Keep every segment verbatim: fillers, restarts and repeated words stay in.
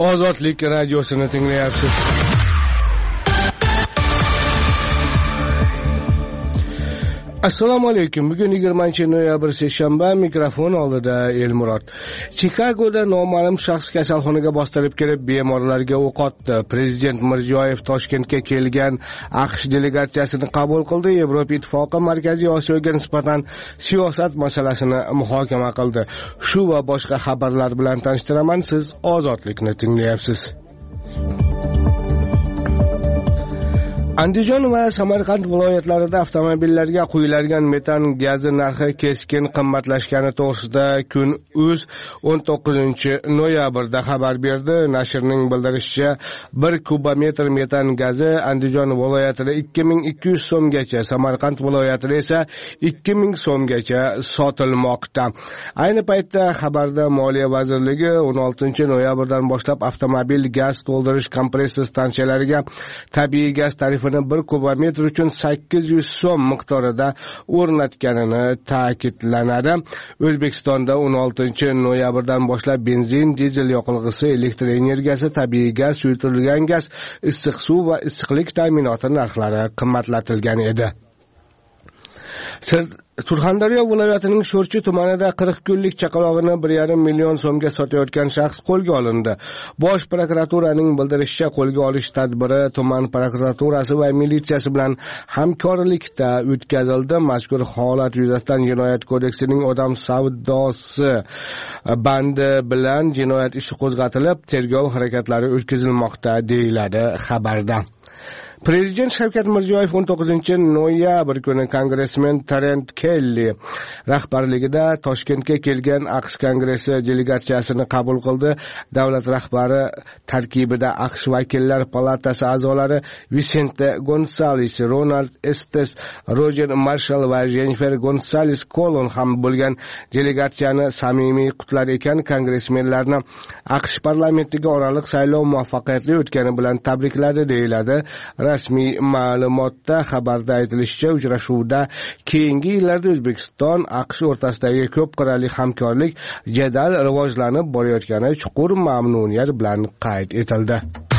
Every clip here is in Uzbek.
Ozodlik radiosini tinglayapsiz. Assalomu alaykum. Bugun yigirmanchi noyabr seshanba, mikrofon oldida Elmurod. Chikagoda noma'lum shaxs kasalxonaga bostirib kelib, bemorlarga o'q otdi. Prezident Mirziyoyev Toshkentga kelgan AQSh delegatsiyasini qabul qildi. Yevropa Ittifoqi Markaziy Osiyoga nisbatan siyosat masalasini muhokama qildi. Shu va boshqa xabarlar bilan tanishtiraman. Siz Ozodlikni tinglayapsiz. Andijon va Samarqand viloyatlarida avtomobillarga quyiladigan metan gazi narxi keskin qimmatlashgani to'g'risida Kun.uz o'n to'qqizinchi noyabrda xabar berdi. Nashrning bildirishicha, bir kubometr metan gazi Andijon viloyatida ikki ming ikki yuz so'mgacha, Samarqand viloyatida esa ikki ming so'mgacha sotilmoqda. Ayni paytda xabarda Moliya vazirligi o'n oltinchi noyabrdan boshlab avtomobil gaz to'ldirish kompressor stansiyalariga tabiiy gaz tarifi bir kubometr uchun sakkiz yuz so'm miqdorida o'rnatganini ta'kidlanadi. O'zbekistonda o'n oltinchi noyabrdan boshlab benzin, dizel yoqilg'isi, elektr energiyasi, tabiiy gaz, suyultirilgan gaz, issiq suv va issiqlik ta'minoti narxlari qimmatlatilgan edi. Surxondaryo viloyatining Sho'rchi tumanida qirq kunlik chaqalog'ini bir yarim million so'mga sotayotgan shaxs qo'lga olindi. Bosh prokuraturaning bildirishicha, qo'lga olish tadbiri tuman prokuraturasi va militsiyasi bilan hamkorlikda o'tkazildi. Mazkur holat yuzasidan Jinoyat kodeksining odam savdosi bandi bilan jinoyat ishi qo'zg'atilib, tergov harakatlari o'tkazilmoqda, deyiladi xabarda. Prezident Shavkat Mirziyoyev o'n to'qqizinchi noyabr kuni kongressmen Terence Kelly rahbarligida Toshkentga kelgan AQSh kongressi delegatsiyasini qabul qildi. Davlat rahbari tarkibida AQSh vakillar palatasi a'zolari Vicente Gonzalez, Ronald Estes, Roger Marshall va Jennifer Gonzalez Colon ham bo'lgan delegatsiyani samimiy qutlar ekan. Kongressmenlarni AQSh parlamentiga oraliq saylov muvaffaqiyatli o'tgani bilan tabrikladi, deyiladi. Rasmiy ma'lumotda xabarda aytilishicha, uchrashuvda keyingi yillarda O'zbekiston AQSh o'rtasidagi ko'p qirrali hamkorlik jadal rivojlanib borayotgani chuqur mamnuniyat bilan qayd etildi.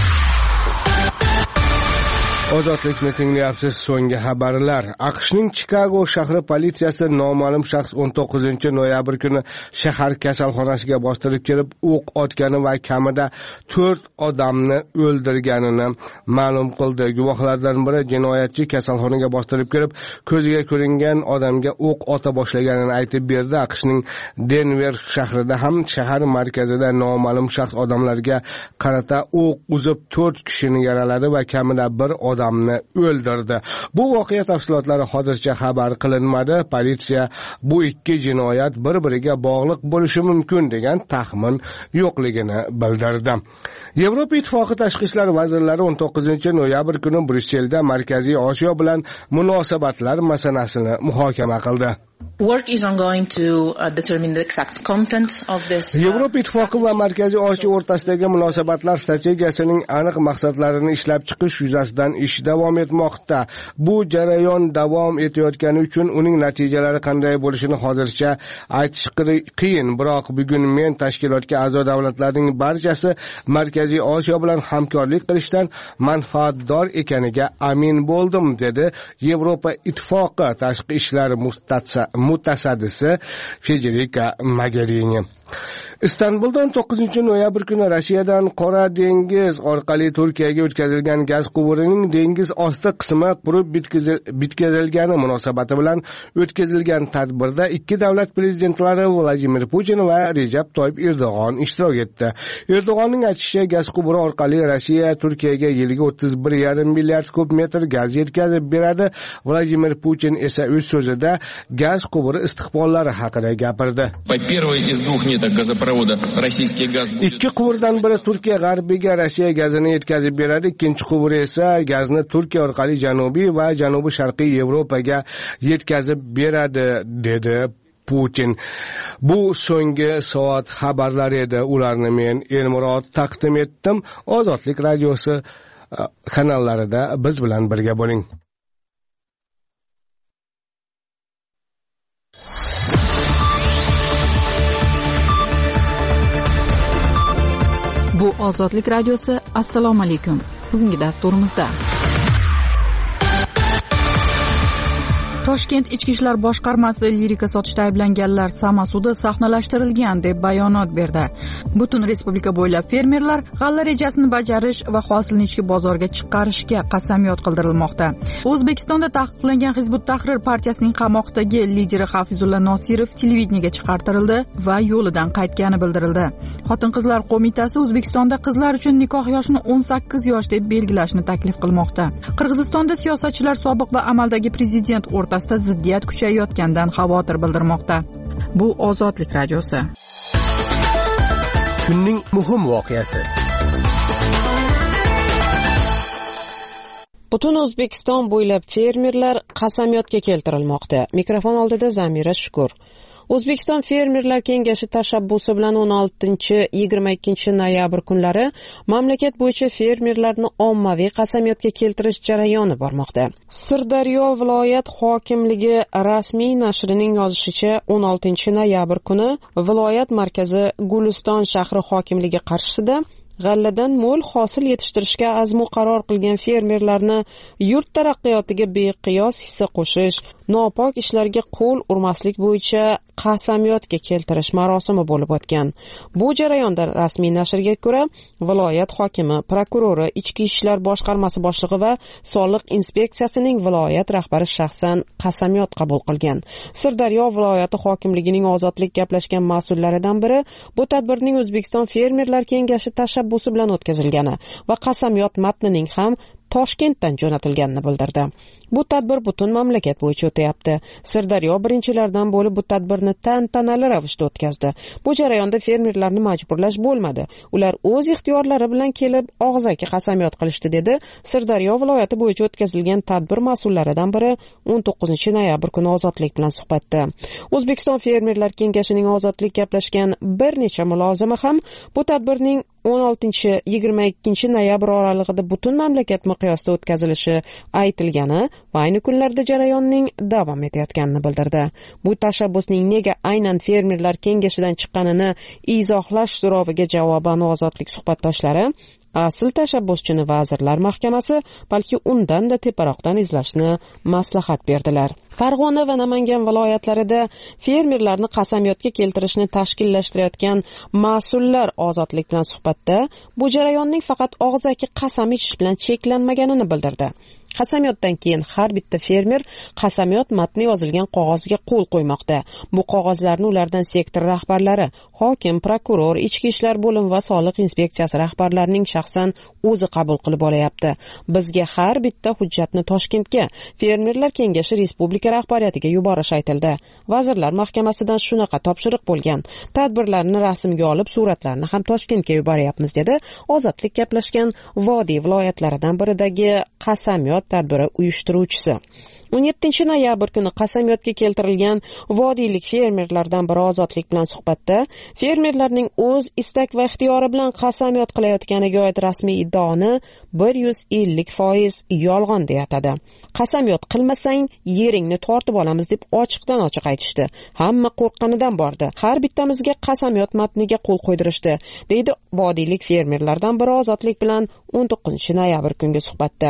Ozodlikni tinglayapsiz. So'nggi xabarlar. AQShning Chikago shahri politsiyasi noma'lum shaxs o'n to'qqizinchi noyabr kuni shahar kasalxonasiga bostirib kelib, o'q otgani va kamida to'rt odamni o'ldirganini ma'lum qildi. Guvohlardan biri jinoyatchi kasalxonaga bostirib kelib, ko'ziga ko'ringan odamga o'q ota boshlaganini aytib berdi. AQShning Denver shahrida ham shahar markazida noma'lum shaxs odamlarga qarata o'q uzib to'rt kishini yaraladi va kamida bir odamni o'ldirdi. Bu voqea tafsilotlari hozircha xabar qilinmadi. Politsiya bu ikki jinoyat bir-biriga bog'liq bo'lishi mumkin degan taxmin yo'qligini bildirdi. Yevropa Ittifoqi tashqi ishlar vazirlari o'n to'qqizinchi noyabr kuni Bryusselda Markaziy Osiyo bilan munosabatlar masalasini muhokama qildi. Work is ongoing to uh, determine the exact content of this. Uh, Yevropa Ittifoqi va Markaziy Osiyo o'rtasidagi munosabatlar strategiyasining aniq maqsadlarini ishlab chiqish yuzasidan ish davom etmoqda. Bu jarayon davom etayotgani uchun uning natijalari qanday bo'lishini hozircha aytish qiyin, biroq bugun men tashkilotga a'zo davlatlarning barchasi Markaziy Osiyo bilan hamkorlik qilishdan manfaatdor ekaniga amin bo'ldim, dedi Yevropa Ittifoqi tashqi ishlar mutasaddisi Federica Mogherini. Istanbulda o'n to'qqizinchi noyabr kuni Rossiyadan Qora dengiz orqali Turkiyaga o'tkazilgan gaz quvurining dengiz osti qismi qurib bitkazilgani munosabati bilan o'tkazilgan tadbirda ikki davlat prezidentlari Vladimir Putin va Recep Tayyip Erdo'g'on ishtirok etdi. Erdo'g'onning aytishicha, gaz quvuri orqali Rossiya Turkiyaga yiliga o'ttiz bir yarim milliard kub metr gaz yetkazib beradi. Vladimir Putin esa o'z so'zida gaz quvuri istiqbollari haqida gapirdi. Ikki quvurdan biri Turkiya g'arbiga Rossiya gazini yetkazib beradi, ikkinchi quvur esa gazni Turkiya orqali janubiy va janubi sharqiy Yevropaga yetkazib beradi, dedi Putin. Bu so'nggi soat xabarlari edi. Ularni men Elmurod taqdim etdim. Ozodlik radiosi kanallarida biz bilan birga bo'ling. Bu Ozodlik radiosi. Assalomu alaykum. Bugungi dasturimizda Toshkent Ichki ishlar boshqarmasi lirika sotishda ayblanganlar samasudi sahnalashtirilgan deb bayonot berdi. Butun respublika bo'ylab fermerlar g'alla rejasini bajarish va hosilni ichki bozorga chiqarishga qasamyod qildirilmoqda. O'zbekistonda taqiqlangan Hizbut Tahrir partiyasining qamoqdagi lideri Hafizulla Nosirov televideniyaga chiqartirildi va yo'lidan qaytgani bildirildi. Xotin-qizlar qo'mitasi O'zbekistonda qizlar uchun nikoh yoshini o'n sakkiz yosh deb belgilashni taklif qilmoqda. Qirg'izistonda siyosatchilar sobiq va amaldagi prezident o'rtasida ziddiyat kuchayayotganidan xavotir bildirmoqda. Bu Ozodlik radiosi. Kunning muhim voqeasi. Butun O'zbekiston bo'ylab fermerlar qasamyodga keltirilmoqda. Mikrofon oldida Zamira Shukur. O'zbekiston Fermerlar kengashi tashabbusi bilan o'n oltinchi yigirma ikkinchi noyabr kunlari mamlakat bo'yicha fermerlarni ommaviy qasamyodga keltirish jarayoni bormoqda. Sirdaryo viloyat hokimligi rasmiy nashrining yozishicha, o'n oltinchi noyabr kuni viloyat markazi Guliston shahri hokimligi qarshisida g'alladan mo'l hosil yetishtirishga azmu qaror qilgan fermerlarni yurt taraqqiyotiga beqiyos hissa qo'shish, nopok ishlarga qo'l urmaslik bo'yicha qasamyodga keltirish marosimi bo'lib o'tgan. Bu jarayonda rasmiy nashrga ko'ra, viloyat hokimi, prokurori, ichki ishlar boshqarmasi boshlig'i va soliq inspeksiyasining viloyat rahbari shaxsan qasamyod qabul qilgan. Sirdaryo viloyati hokimligining ozodlik gaplashgan mas'ullaridan biri bu tadbirning O'zbekiston Fermerlar kengashi tashabbusi bilan o'tkazilgani va qasamyod matnining ham Toshkentdan jo'natilganini bildirdi. Bu tadbir butun mamlakat bo'yicha o'tayapti. Sirdaryo birinchilardan bo'lib bu tadbirni tantanali ravishda o'tkazdi. Bu jarayonda fermerlarni majburlash bo'lmadi. Ular o'z ixtiyorlari bilan kelib og'zaki qasamyod qilishdi, dedi Sirdaryo viloyati bo'yicha o'tkazilgan tadbir mas'ullaridan biri o'n to'qqizinchi noyabr kuni Ozodlik bilan suhbatda. O'zbekiston Fermerlar kengashining Ozodlik gaplashgan bir necha mulozimi ham bu tadbirning o'n oltinchi yigirma ikkinchi noyabr oralig'ida butun mamlakat miqyosida o'tkazilishi aytilgani va ayni kunlarda jarayonning davom etayotganini bildirdi. Bu tashabbusning nega aynan fermerlar kengashidan chiqqanini izohlash so'roviga javoban Ozodlik suhbatdoshlari asl tashabbuschini Vazirlar Mahkamasi, balki undan-da teparoqdan izlashni maslahat berdilar. Farg'ona va Namangan viloyatlarida fermerlarni qasamyodga keltirishni tashkillashtirayotgan mas'ullar Ozodlik bilan suhbatda bu jarayonning faqat og'zaki qasam ichish bilan cheklanmaganini bildirdi. Qasamyoddan keyin har bitta fermer qasamyod matni yozilgan qog'ozga qo'l qo'ymoqda. Bu qog'ozlarni ulardan sektor rahbarlari, hokim, prokuror, ichki ishlar bo'limi va soliq inspeksiyasi rahbarlarining shaxsan o'zi qabul qilib olayapti. Bizga har bitta hujjatni Toshkentga, Fermerlar kengashi respublika rahbariyatiga yuborish aytildi. Vazirlar Mahkamasidan shunaqa topshiriq bo'lgan. Tadbirlarni rasmga olib, suratlarni ham Toshkentga yuboryapmiz, dedi Ozodlik gaplashgan Vodiy viloyatlaridan biridagi qasamyod tadbiri uyushtiruvchisi. o'n yettinchi noyabr kuni qasamyodga keltirilgan vodiylik fermerlardan biri Ozodlik bilan suhbatda fermerlarning o'z istak va ixtiyori bilan qasamyod qilayotganiga oid rasmiy iddaoni bir yuz ellik foiz yolg'on deya atadi. Qasamyod qilmasang yeringni tortib olamiz deb ochiqdan ochiq aytishdi. Hamma qo'rqqanidan bordi. Har bittamizga qasamyod matniga qo'l qo'ydirishdi, deydi vodiylik fermerlardan biri Ozodlik bilan o'n to'qqizinchi noyabr kungi suhbatda.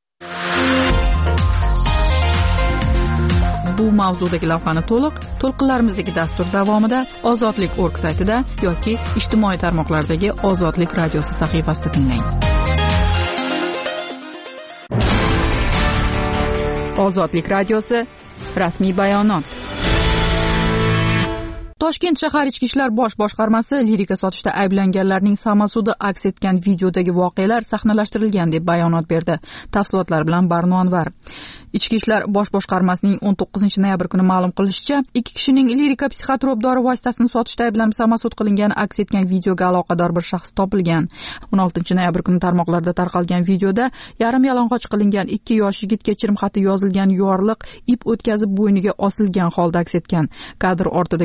Bu mavzudagi lavhani to'liq to'lqinlarimizdagi dastur davomida ozodlik точка org saytida yoki ijtimoiy tarmoqlardagi Ozodlik radiosi sahifasida tinglang. Ozodlik radiosi rasmiy bayonot. Toshkent shahar ichki ishlar bosh boshqarmasi lirika sotishda ayblanganlarning samasudi aks etgan videodagi voqealar sahnalashtirilgan deb bayonot berdi. Tafsilotlar bilan Barno Anvar. Ichki ishlar bosh boshqarmasining o'n to'qqizinchi noyabr kuni ma'lum qilishicha, ikki kishining lirika psixotrop dori vositasini sotishda ayblanib samasud qilingani aks etgan videoga aloqador bir shaxs topilgan. o'n oltinchi noyabr kuni tarmoqlarda tarqalgan videoda yarim yalang'och qilingan ikki yosh yigit kechirim xati yozilgan yorliq ip o'tkazib bo'yniga osilgan holda aks etgan. Kadr ortidagi ovozlar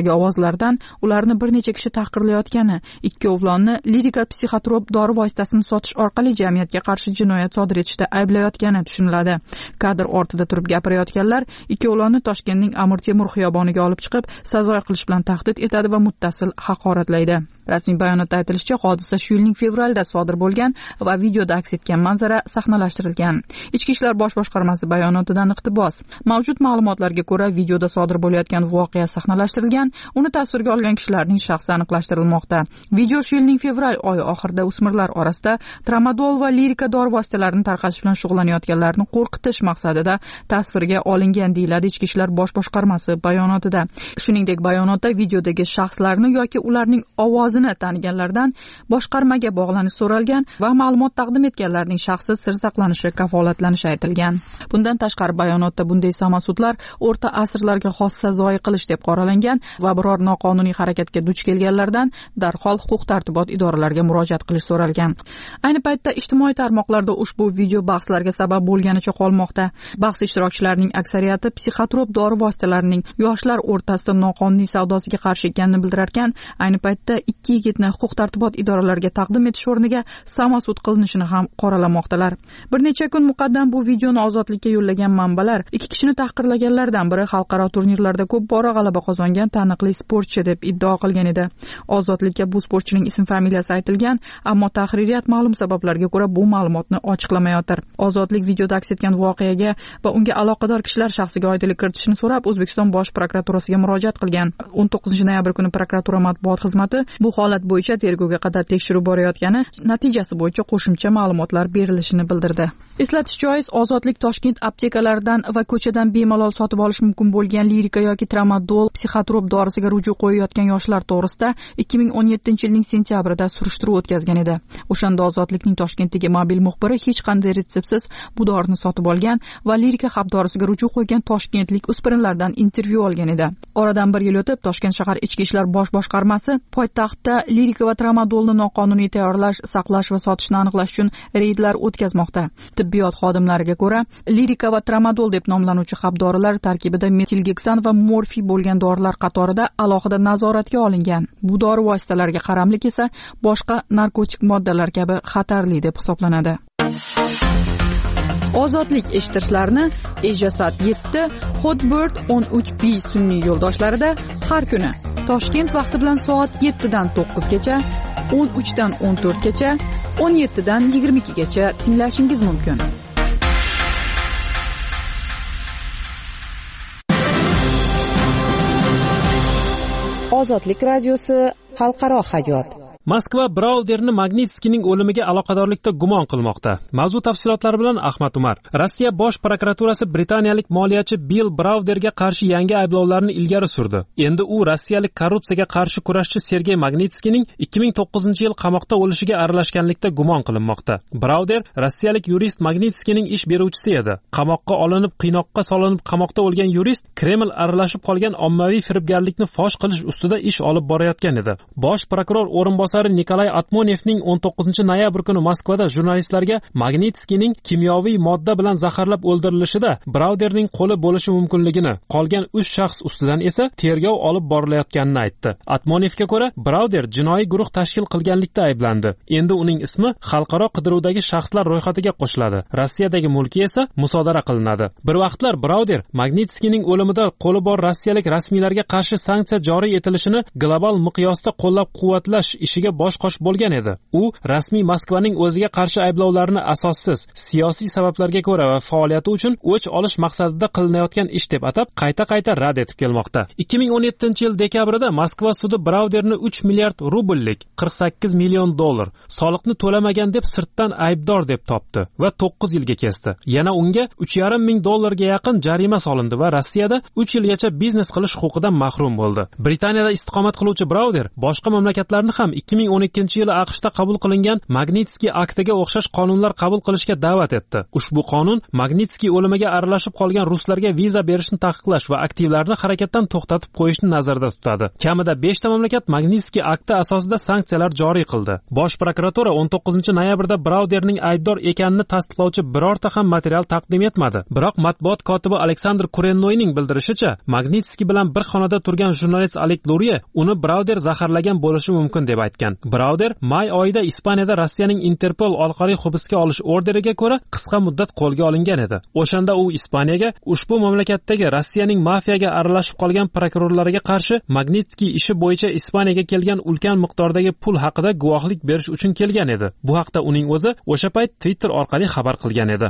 videolardan ularni bir necha kishi tahqirlayotgani, ikkovlonni lirika psixotrop dori vositasini sotish orqali jamiyatga qarshi jinoyat sodir etishda ayblayotgani tushuniladi. Kadr ortida turib gapirayotganlar ikkovlonni Toshkentning Amir Temur xiyoboniga olib chiqib, sazoy qilish bilan tahdid etadi va muttasil haqoratlaydi. Rasmiy bayonotda aytilishicha, hodisa shu yilning fevralida sodir bo'lgan va videoda aks etgan manzara sahnalashtirilgan. Ichki ishlar bosh boshqarmasi bayonotidan iqtibos. Mavjud ma'lumotlarga ko'ra, videoda sodir bo'layotgan voqea sahnalashtirilgan, uni tasvirga olgan kishilarning shaxsi aniqlashtirilmoqda. Video shu yilning fevral oyi oxirida o'smirlar orasida tramadol va lirika dori vositalarini tarqatish bilan shug'ullanayotganlarni qo'rqitish maqsadida tasvirga olingan, deyiladi Ichki ishlar bosh boshqarmasi bayonotida. Shuningdek, bayonotda videodagi shaxslarni yoki ularning ovozini taniganlardan boshqarmaga bog'lanish so'ralgan va ma'lumot taqdim etganlarning shaxsi sir saqlanishi kafolatlanishi aytilgan. Bundan tashqari, bayonotda bunday samosudlar o'rta asrlarga xos sazoyi qilish deb qoralangan va biror noqonuniy harakatga duch kelganlardan darhol huquq-tartibot idoralariga murojaat qilish so'ralgan. Ayni paytda ijtimoiy tarmoqlarda ushbu video bahslarga sabab bo'lganicha qolmoqda. Bahs ishtirokchilarining aksariyati psixotrop dori vositalarining yoshlar o'rtasida noqonuniy savdosiga qarshi ekanini bildirarkan, ayni paytda ikki yigitni huquq-tartibot idoralariga taqdim etish o'rniga samosud qilinishini ham qoralamoqdalar. Bir necha kun muqaddam bu videoni ozodlikka yo'llagan manbalar ikki kishini tahqirlaganlardan biri xalqaro turnirlarda ko'p bora g'alaba qozongan taniqli sportchi deb iddao qilgan edi. Ozodlikka bu sportchining ism-familiyasi aytilgan, ammo tahririyat ma'lum sabablarga ko'ra bu ma'lumotni ochiqlamayotir. Ozodlik videoda aks etgan voqeaga va unga aloqador kishilar shaxsiga oydinlik kiritishni so'rab O'zbekiston bosh prokuraturasiga murojaat qilgan. o'n to'qqizinchi noyabr kuni prokuratura matbuot xizmati bu holat bo'yicha tergovga qadar tekshiruv borayotgani, natijasi bo'yicha qo'shimcha ma'lumotlar berilishini bildirdi. Eslatish joiz, Ozodlik Toshkent aptekalaridan va ko'chadan bemalol sotib olish mumkin bo'lgan lirika yoki tramadol psixotrop dorisiga ruju qo'yayotgan yoshlar to'g'risida ikki ming o'n yettinchi yilning sentyabrida surishtiruv o'tkazgan edi. O'shanda Ozodlikning Toshkentdagi mobil muxbiri hech qanday retseptsiz bu dorini sotib olgan va lirika xabdorisiga ruju qo'ygan toshkentlik o'spirinlardan intervyu olgan edi. Oradan bir yil o'tib, Toshkent shahar ichki ishlar bosh boshqarmasi poytaxtda lirika va tramadolni noqonuniy tayyorlash, saqlash va sotishni aniqlash uchun reydlar o'tkazmoqda. Tibbiyot xodimlariga ko'ra, lirika va tramadol deb nomlanuvchi xabdorilar tarkibida metilgeksan va morfiy bo'lgan dorilar qatorida alohida nazoratga olingan. Bu dori vositalariga qaramlik esa boshqa narkotik moddalar kabi xatarli deb hisoblanadi. Ozodlik eshittirishlarni Ejasat yetti, Hotbird o'n uch B sun'iy yo'ldoshlarida har kuni Toshkent vaqti bilan soat yettidan to'qqizgacha, o'n uchdan o'n to'rtgacha, o'n yettidan yigirma ikkigacha tinglashingiz mumkin. Ozodlik radiosi xalqaro hayot. Moskva Brauderni Magnitskiyning o'limiga aloqadorlikda gumon qilmoqda. Mavzu tafsilotlari bilan Ahmad Umar. Rossiya bosh prokuraturasi britaniyalik moliyachi Bill Brauderga qarshi yangi ayblovlarni ilgari surdi. Endi u rossiyalik korrupsiyaga qarshi kurashchi Sergey Magnitskiyning ikki ming to'qqizinchi yil qamoqda o'lishiga aralashganlikda gumon qilinmoqda. Brauder rossiyalik yurist Magnitskiyning ish beruvchisi edi. Qamoqqa olinib, qiynoqqa solinib qamoqda o'lgan yurist Kreml aralashib qolgan ommaviy firibgarlikni fosh qilish ustida ish olib borayotgan edi. Bosh prokuror o'rinbosari Nikolay Atmonevning o'n to'qqizinchi noyabr kuni Moskvada jurnalistlarga Magnitskiyning kimyoviy modda bilan zaharlab o'ldirilishida Brauderning qo'li bo'lishi mumkinligini, qolgan uch shaxs ustidan esa tergov olib borilayotganini aytdi. Atmonevga ko'ra, Brauder jinoiy guruh tashkil qilganlikda ayblandi. Endi uning ismi xalqaro qidiruvdagi shaxslar ro'yxatiga qo'shiladi. Rossiyadagi mulki esa musodara qilinadi. Bir vaqtlar Brauder Magnitskiyning o'limida qo'li bor rossiyalik rasmiylarga qarshi sanksiya joriy etilishini global miqyosda qo'llab-quvvatlash ishiga bosh qosh bo'lgan edi. U rasmiy Moskvaning o'ziga qarshi ayblovlarni asossiz, siyosiy sabablarga ko'ra va faoliyati uchun o'ch olish maqsadida qilinayotgan ish deb atab qayta-qayta rad etib kelmoqda. ikki ming o'n yettinchi yil dekabrida Moskva sudi Brauderni uch milliard rubllik, qirq sakkiz million dollar soliqni to'lamagan deb sirtdan aybdor deb topdi va to'qqiz yilga kesdi. Yana unga uch yarim ming dollarga yaqin jarima solindi va Rossiyada uch yilgacha biznes qilish huquqidan mahrum bo'ldi. Britaniyada istiqomat qiluvchi Brauder boshqa mamlakatlarni ham ikki ikki ming o'n ikkinchi yili AQShda qabul qilingan Magnitskiy aktiga o'xshash qonunlar qabul qilishga da'vat etdi. Ushbu qonun Magnitskiy o'limiga aralashib qolgan ruslarga viza berishni taqiqlash va aktivlarni harakatdan to'xtatib qo'yishni nazarda tutadi. Kamida besh ta mamlakat Magnitskiy akti asosida sanksiyalar joriy qildi. Bosh prokuratura o'n to'qqizinchi noyabrda Brauderning aybdor ekanini tasdiqlovchi birorta ham material taqdim etmadi. Biroq matbuot kotibi Aleksandr Kurennoyning bildirishicha, Magnitskiy bilan bir xonada turgan jurnalist Alek Lurie uni Brauder zaharlagan bo'lishi mumkin deb aytgan. Brauder may oyida Ispaniyada Rossiyaning Interpol orqali hibsga olish orderiga ko'ra qisqa muddat qo'lga olingan edi. O'shanda u Ispaniyaga ushbu mamlakatdagi Rossiyaning mafiyaga aralashib qolgan prokurorlariga qarshi Magnitskiy ishi bo'yicha Ispaniyaga kelgan ulkan miqdordagi pul haqida guvohlik berish uchun kelgan edi. Bu haqda uning o'zi o'sha payt Twitter orqali xabar qilgan edi.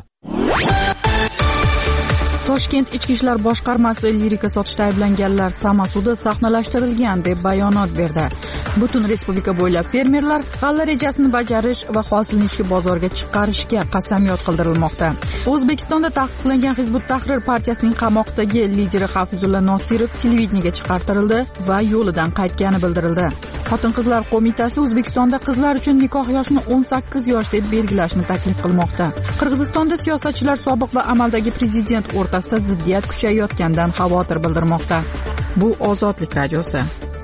Toshkent ichki ishlar boshqarmasi lirika sotishda ayblanganlar samasudi sahnalashtirilgan deb bayonot berdi. Butun respublika bo'ylab fermerlar g'alla rejasini bajarish va hosilni ichki bozorga chiqarishga qasamyod qildirilmoqda. O'zbekistonda taqiqlangan Hizbut Tahrir partiyasining qamoqdagi lideri Hafizulla Nosirov televideniyaga chiqartirildi va yo'lidan qaytgani bildirildi. Xotin-qizlar qo'mitasi O'zbekistonda qizlar uchun nikoh yoshini o'n sakkiz yosh deb belgilashni taklif qilmoqda. Qirg'izistonda siyosatchilar sobiq va amaldagi prezident o'rtasida ziddiyat kuchayayotganidan xavotir bildirmoqda. Bu Ozodlik radiosi.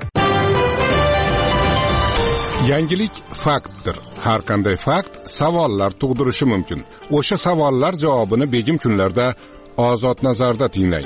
Yangilik faktdir. Har qanday fakt savollar tug'dirishi mumkin. O'sha savollar javobini begim kunlarda Ozod nazarda tinglang.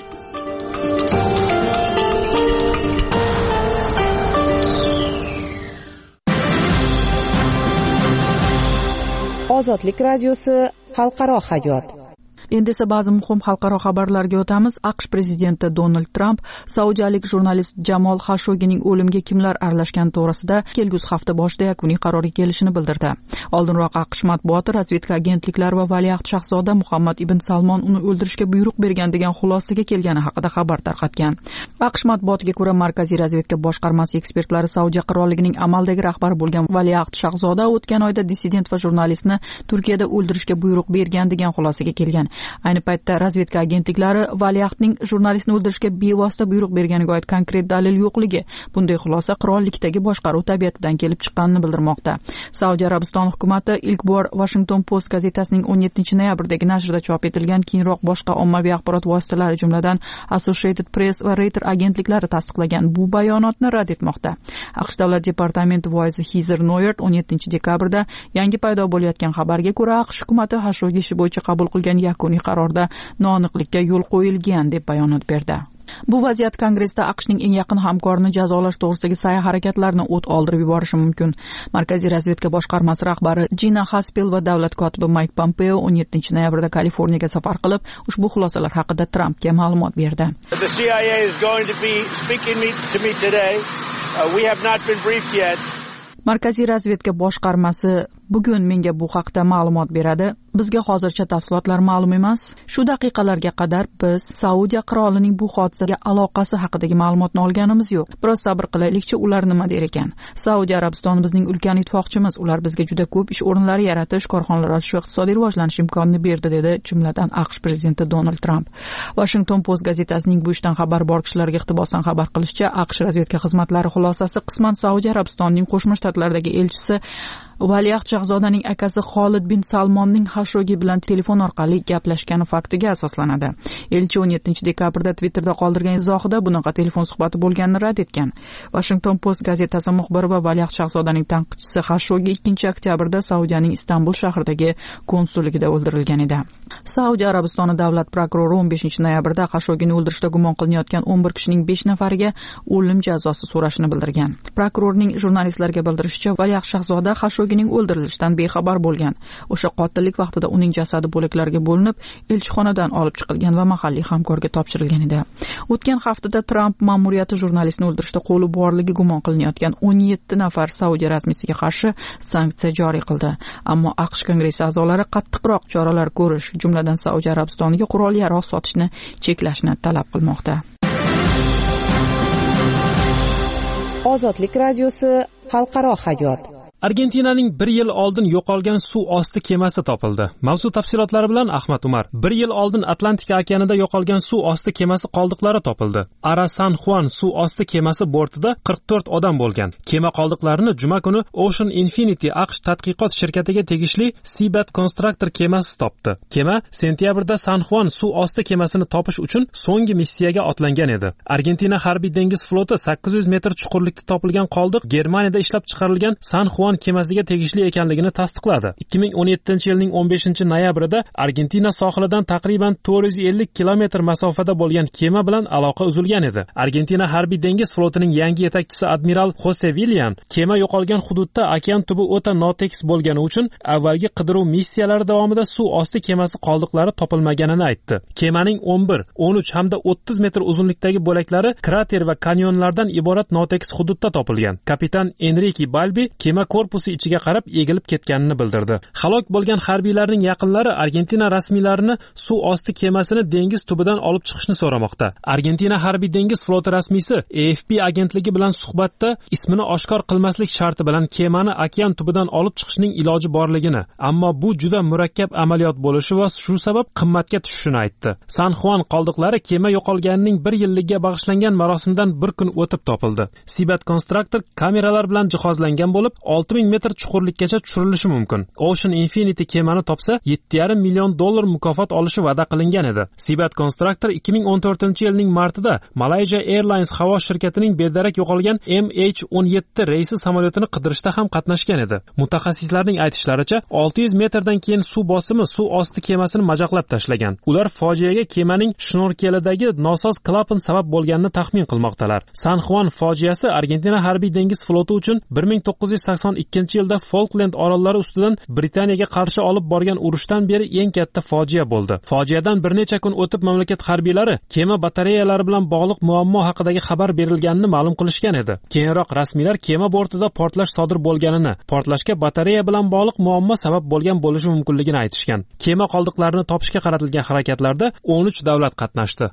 Ozodlik radiosi xalqaro hayot. Endi esa ba'zi muhim xalqaro xabarlarga o'tamiz. AQSh prezidenti Donald Tramp saudiyalik jurnalist Jamol Xashoggining o'limiga kimlar aralashgani to'g'risida kelgusi hafta boshida yakuniy qarorga kelishini bildirdi. Oldinroq AQSh matbuoti razvedka agentliklari va valiahd shahzoda Muhammad ibn Salmon uni o'ldirishga buyruq bergan degan xulosaga kelgani haqida xabar tarqatgan. AQSh matbuotiga ko'ra, Markaziy razvedka boshqarmasi ekspertlari Saudiya qirolligining amaldagi rahbari bo'lgan valiahd shahzoda o'tgan oyda dissident va jurnalistni Turkiyada o'ldirishga buyruq bergan degan xulosaga kelgan. Ayni paytda razvedka agentliklari valiahdning jurnalistni o'ldirishga bevosita buyruq berganiga oid konkret dalil yo'qligi, bunday xulosa qirollikdagi boshqaruv tabiatidan kelib chiqqanini bildirmoqda. Saudiya Arabistoni hukumati ilk bor Washington Post gazetasining o'n yettinchi noyabrdagi nashrida chop etilgan, keyinroq boshqa ommaviy axborot vositalari jumladan Associated Press va Reuters agentliklari tasdiqlagan bu bayonotni rad etmoqda. AQSh davlat departamenti voizi Heather Nauert o'n yettinchi dekabrda yangi paydo bo'layotgan xabarga ko'ra, AQSh hukumati Xashoggi ishi bo'yicha qabul qilgan yakuniy qarorda noaniqlikka yo'l qo'yilgan deb bayonot berdi. Bu vaziyat Kongressda AQShning eng yaqin hamkorini jazolash to'g'risidagi sa'y-harakatlarni o't oldirib yuborishi mumkin. Markaziy razvedka boshqarmasi rahbari Gina Haspel va davlat kotibi Mike Pompeo o'n yettinchi noyabrda Kaliforniyaga safar qilib, ushbu xulosalar haqida Trampga ma'lumot berdi. The C I A is going to be speaking to me today. Uh, we have not been briefed yet. Markaziy razvedka boshqarmasi bugun menga bu haqda ma'lumot beradi. Bizga hozircha tafsilotlar ma'lum emas. Shu daqiqalarga qadar biz Saudiya qirolining bu hodisaga aloqasi haqidagi ma'lumotni olganimiz yo'q. Biroz sabr qilaylikchi, ular nima der ekan. Saudiya Arabistoni bizning ulkan ittifoqchimiz. Ular bizga juda ko'p ish o'rinlari yaratish, korxonalar ochish va iqtisodiy rivojlanish imkonini berdi, dedi jumladan AQSh prezidenti Donald Tramp. Washington Post gazetasining bu ishdan xabar bor kishilarga iqtibosdan xabar qilishicha, AQSh razvedka xizmatlari xulosasi qisman Saudiya Arabistonining Qo'shma Shtatlardagi elchisi Valiahd shahzodaning akasi Xolid bin Salmonning Xashoggi bilan telefon orqali gaplashgani faktiga asoslanadi. Elchi o'n yettinchi dekabrda Twitterda qoldirgan izohida bunaqa telefon suhbati bo'lganini rad etgan. Washington Post gazetasi muxbiri va Valiahd shahzodaning tanqidchisi Xashoggi ikkinchi oktyabrda Saudiyaning Istanbul shahridagi konsulligida o'ldirilgan edi. Saudiya Arabistoni davlat prokurori o'n beshinchi noyabrda Xashoggini o'ldirishda gumon qilinayotgan o'n bir kishining besh nafariga o'lim jazosi so'rashini bildirgan. Prokurorning jurnalistlarga bildirishicha, Valiahd shahzoda Xashoggining o'ldirilishidan bexabar bo'lgan. O'sha qotillik vaqtida uning jasadi bo'laklarga bo'linib, elchixonadan olib chiqilgan va mahalliy hamkorga topshirilgan edi. O'tgan haftada Tramp ma'muriyati jurnalistni o'ldirishda qo'li borligi gumon qilinayotgan o'n yetti nafar Saudiya rasmiysiga qarshi sanksiya joriy qildi. Ammo AQSh Kongressi a'zolari qattiqroq choralar ko'rish, jumladan Saudiya Arabistoniga qurol-yarog' sotishni cheklashni talab qilmoqda. Ozodlik radiosi xalqaro hayot. Argentinaning bir yil oldin yo'qolgan suv osti kemasi topildi. Mavzu tafsilotlari bilan Ahmad Umar. bir yil oldin Atlantika okeanida yo'qolgan suv osti kemasi qoldiqlari topildi. Ara San Juan suv osti kemasi bortida qirq to'rt odam bo'lgan. Kema qoldiqlarini juma kuni Ocean Infinity AQSh tadqiqot shirkatiga tegishli Seabed Constructor kemasi topdi. Kema sentyabrda San Juan suv osti kemasini topish uchun so'nggi missiyaga otlangan edi. Argentina harbiy dengiz floti sakkiz yuz metr chuqurlikda topilgan qoldiq Germaniyada ishlab chiqarilgan San Juan kemasiga tegishli ekanligini tasdiqladi. ikki ming o'n yettinchi yilning o'n beshinchi noyabrida Argentina sohilidan taqriban to'rt yuz ellik kilometr masofada bo'lgan kema bilan aloqa uzilgan edi. Argentina harbiy dengiz flotining yangi yetakchisi admiral Jose Villan kema yo'qolgan hududda okean tubi o'ta notekis bo'lgani uchun avvalgi qidiruv missiyalari davomida suv osti kemasi qoldiqlari topilmaganini aytdi. Kemaning o'n bir, o'n uch hamda o'ttiz metr uzunlikdagi bo'laklari krater va kanyonlardan iborat notekis hududda topilgan. Kapitan Enrique Balbi kema korpusi ichiga qarab egilib ketganini bildirdi. Halok bo'lgan harbiylarning yaqinlari Argentina rasmiylarini suv osti kemasini dengiz tubidan olib chiqishni so'ramoqda. Argentina harbiy dengiz floti rasmiysi A F P agentligi bilan suhbatda ismini oshkor qilmaslik sharti bilan kemani okean tubidan olib chiqishning iloji borligini, ammo bu juda murakkab amaliyot bo'lishi va shu sabab qimmatga tushishini aytdi. San Juan qoldiqlari kema yo'qolganining bir yilligiga bag'ishlangan marosimdan bir kun o'tib topildi. Seabed Constructor kameralar bilan jihozlangan bo'lib, olti ming metr chuqurlikkacha tushirilishi mumkin. Ocean Infinity kemani topsa, yetti yarim million dollar mukofot olishi va'da qilingan edi. Seabed Constructor ikki ming o'n to'rtinchi yilning martida Malaysia Airlines havo shirkatining bedarak yo'qolgan M H o'n yetti reysi samolyotini qidirishda ham qatnashgan edi. Mutaxassislarning aytishlaricha, olti yuz metrdan keyin suv bosimi suv osti kemasini majaqlab tashlagan. Ular fojiaga kemaning shnorkelidagi nosoz klapan sabab bo'lganini taxmin qilmoqdalar. San Juan fojiasi Argentina harbiy dengiz floti uchun bir ming to'qqiz yuz sakson ikkinchi yilda Falkland orollari ustidan Britaniyaga qarshi olib borgan urushdan beri eng katta fojia bo'ldi. Fojiadan bir necha kun o'tib mamlakat harbiylari kema batareyalari bilan bog'liq muammo haqidagi xabar berilganini ma'lum qilishgan edi. Keyinroq rasmiylar kema bortida portlash sodir bo'lganini, portlashga batareya bilan bog'liq muammo sabab bo'lgan bo'lishi mumkinligini aytishgan. Kema qoldiqlarini topishga qaratilgan harakatlarda o'n uch davlat qatnashdi.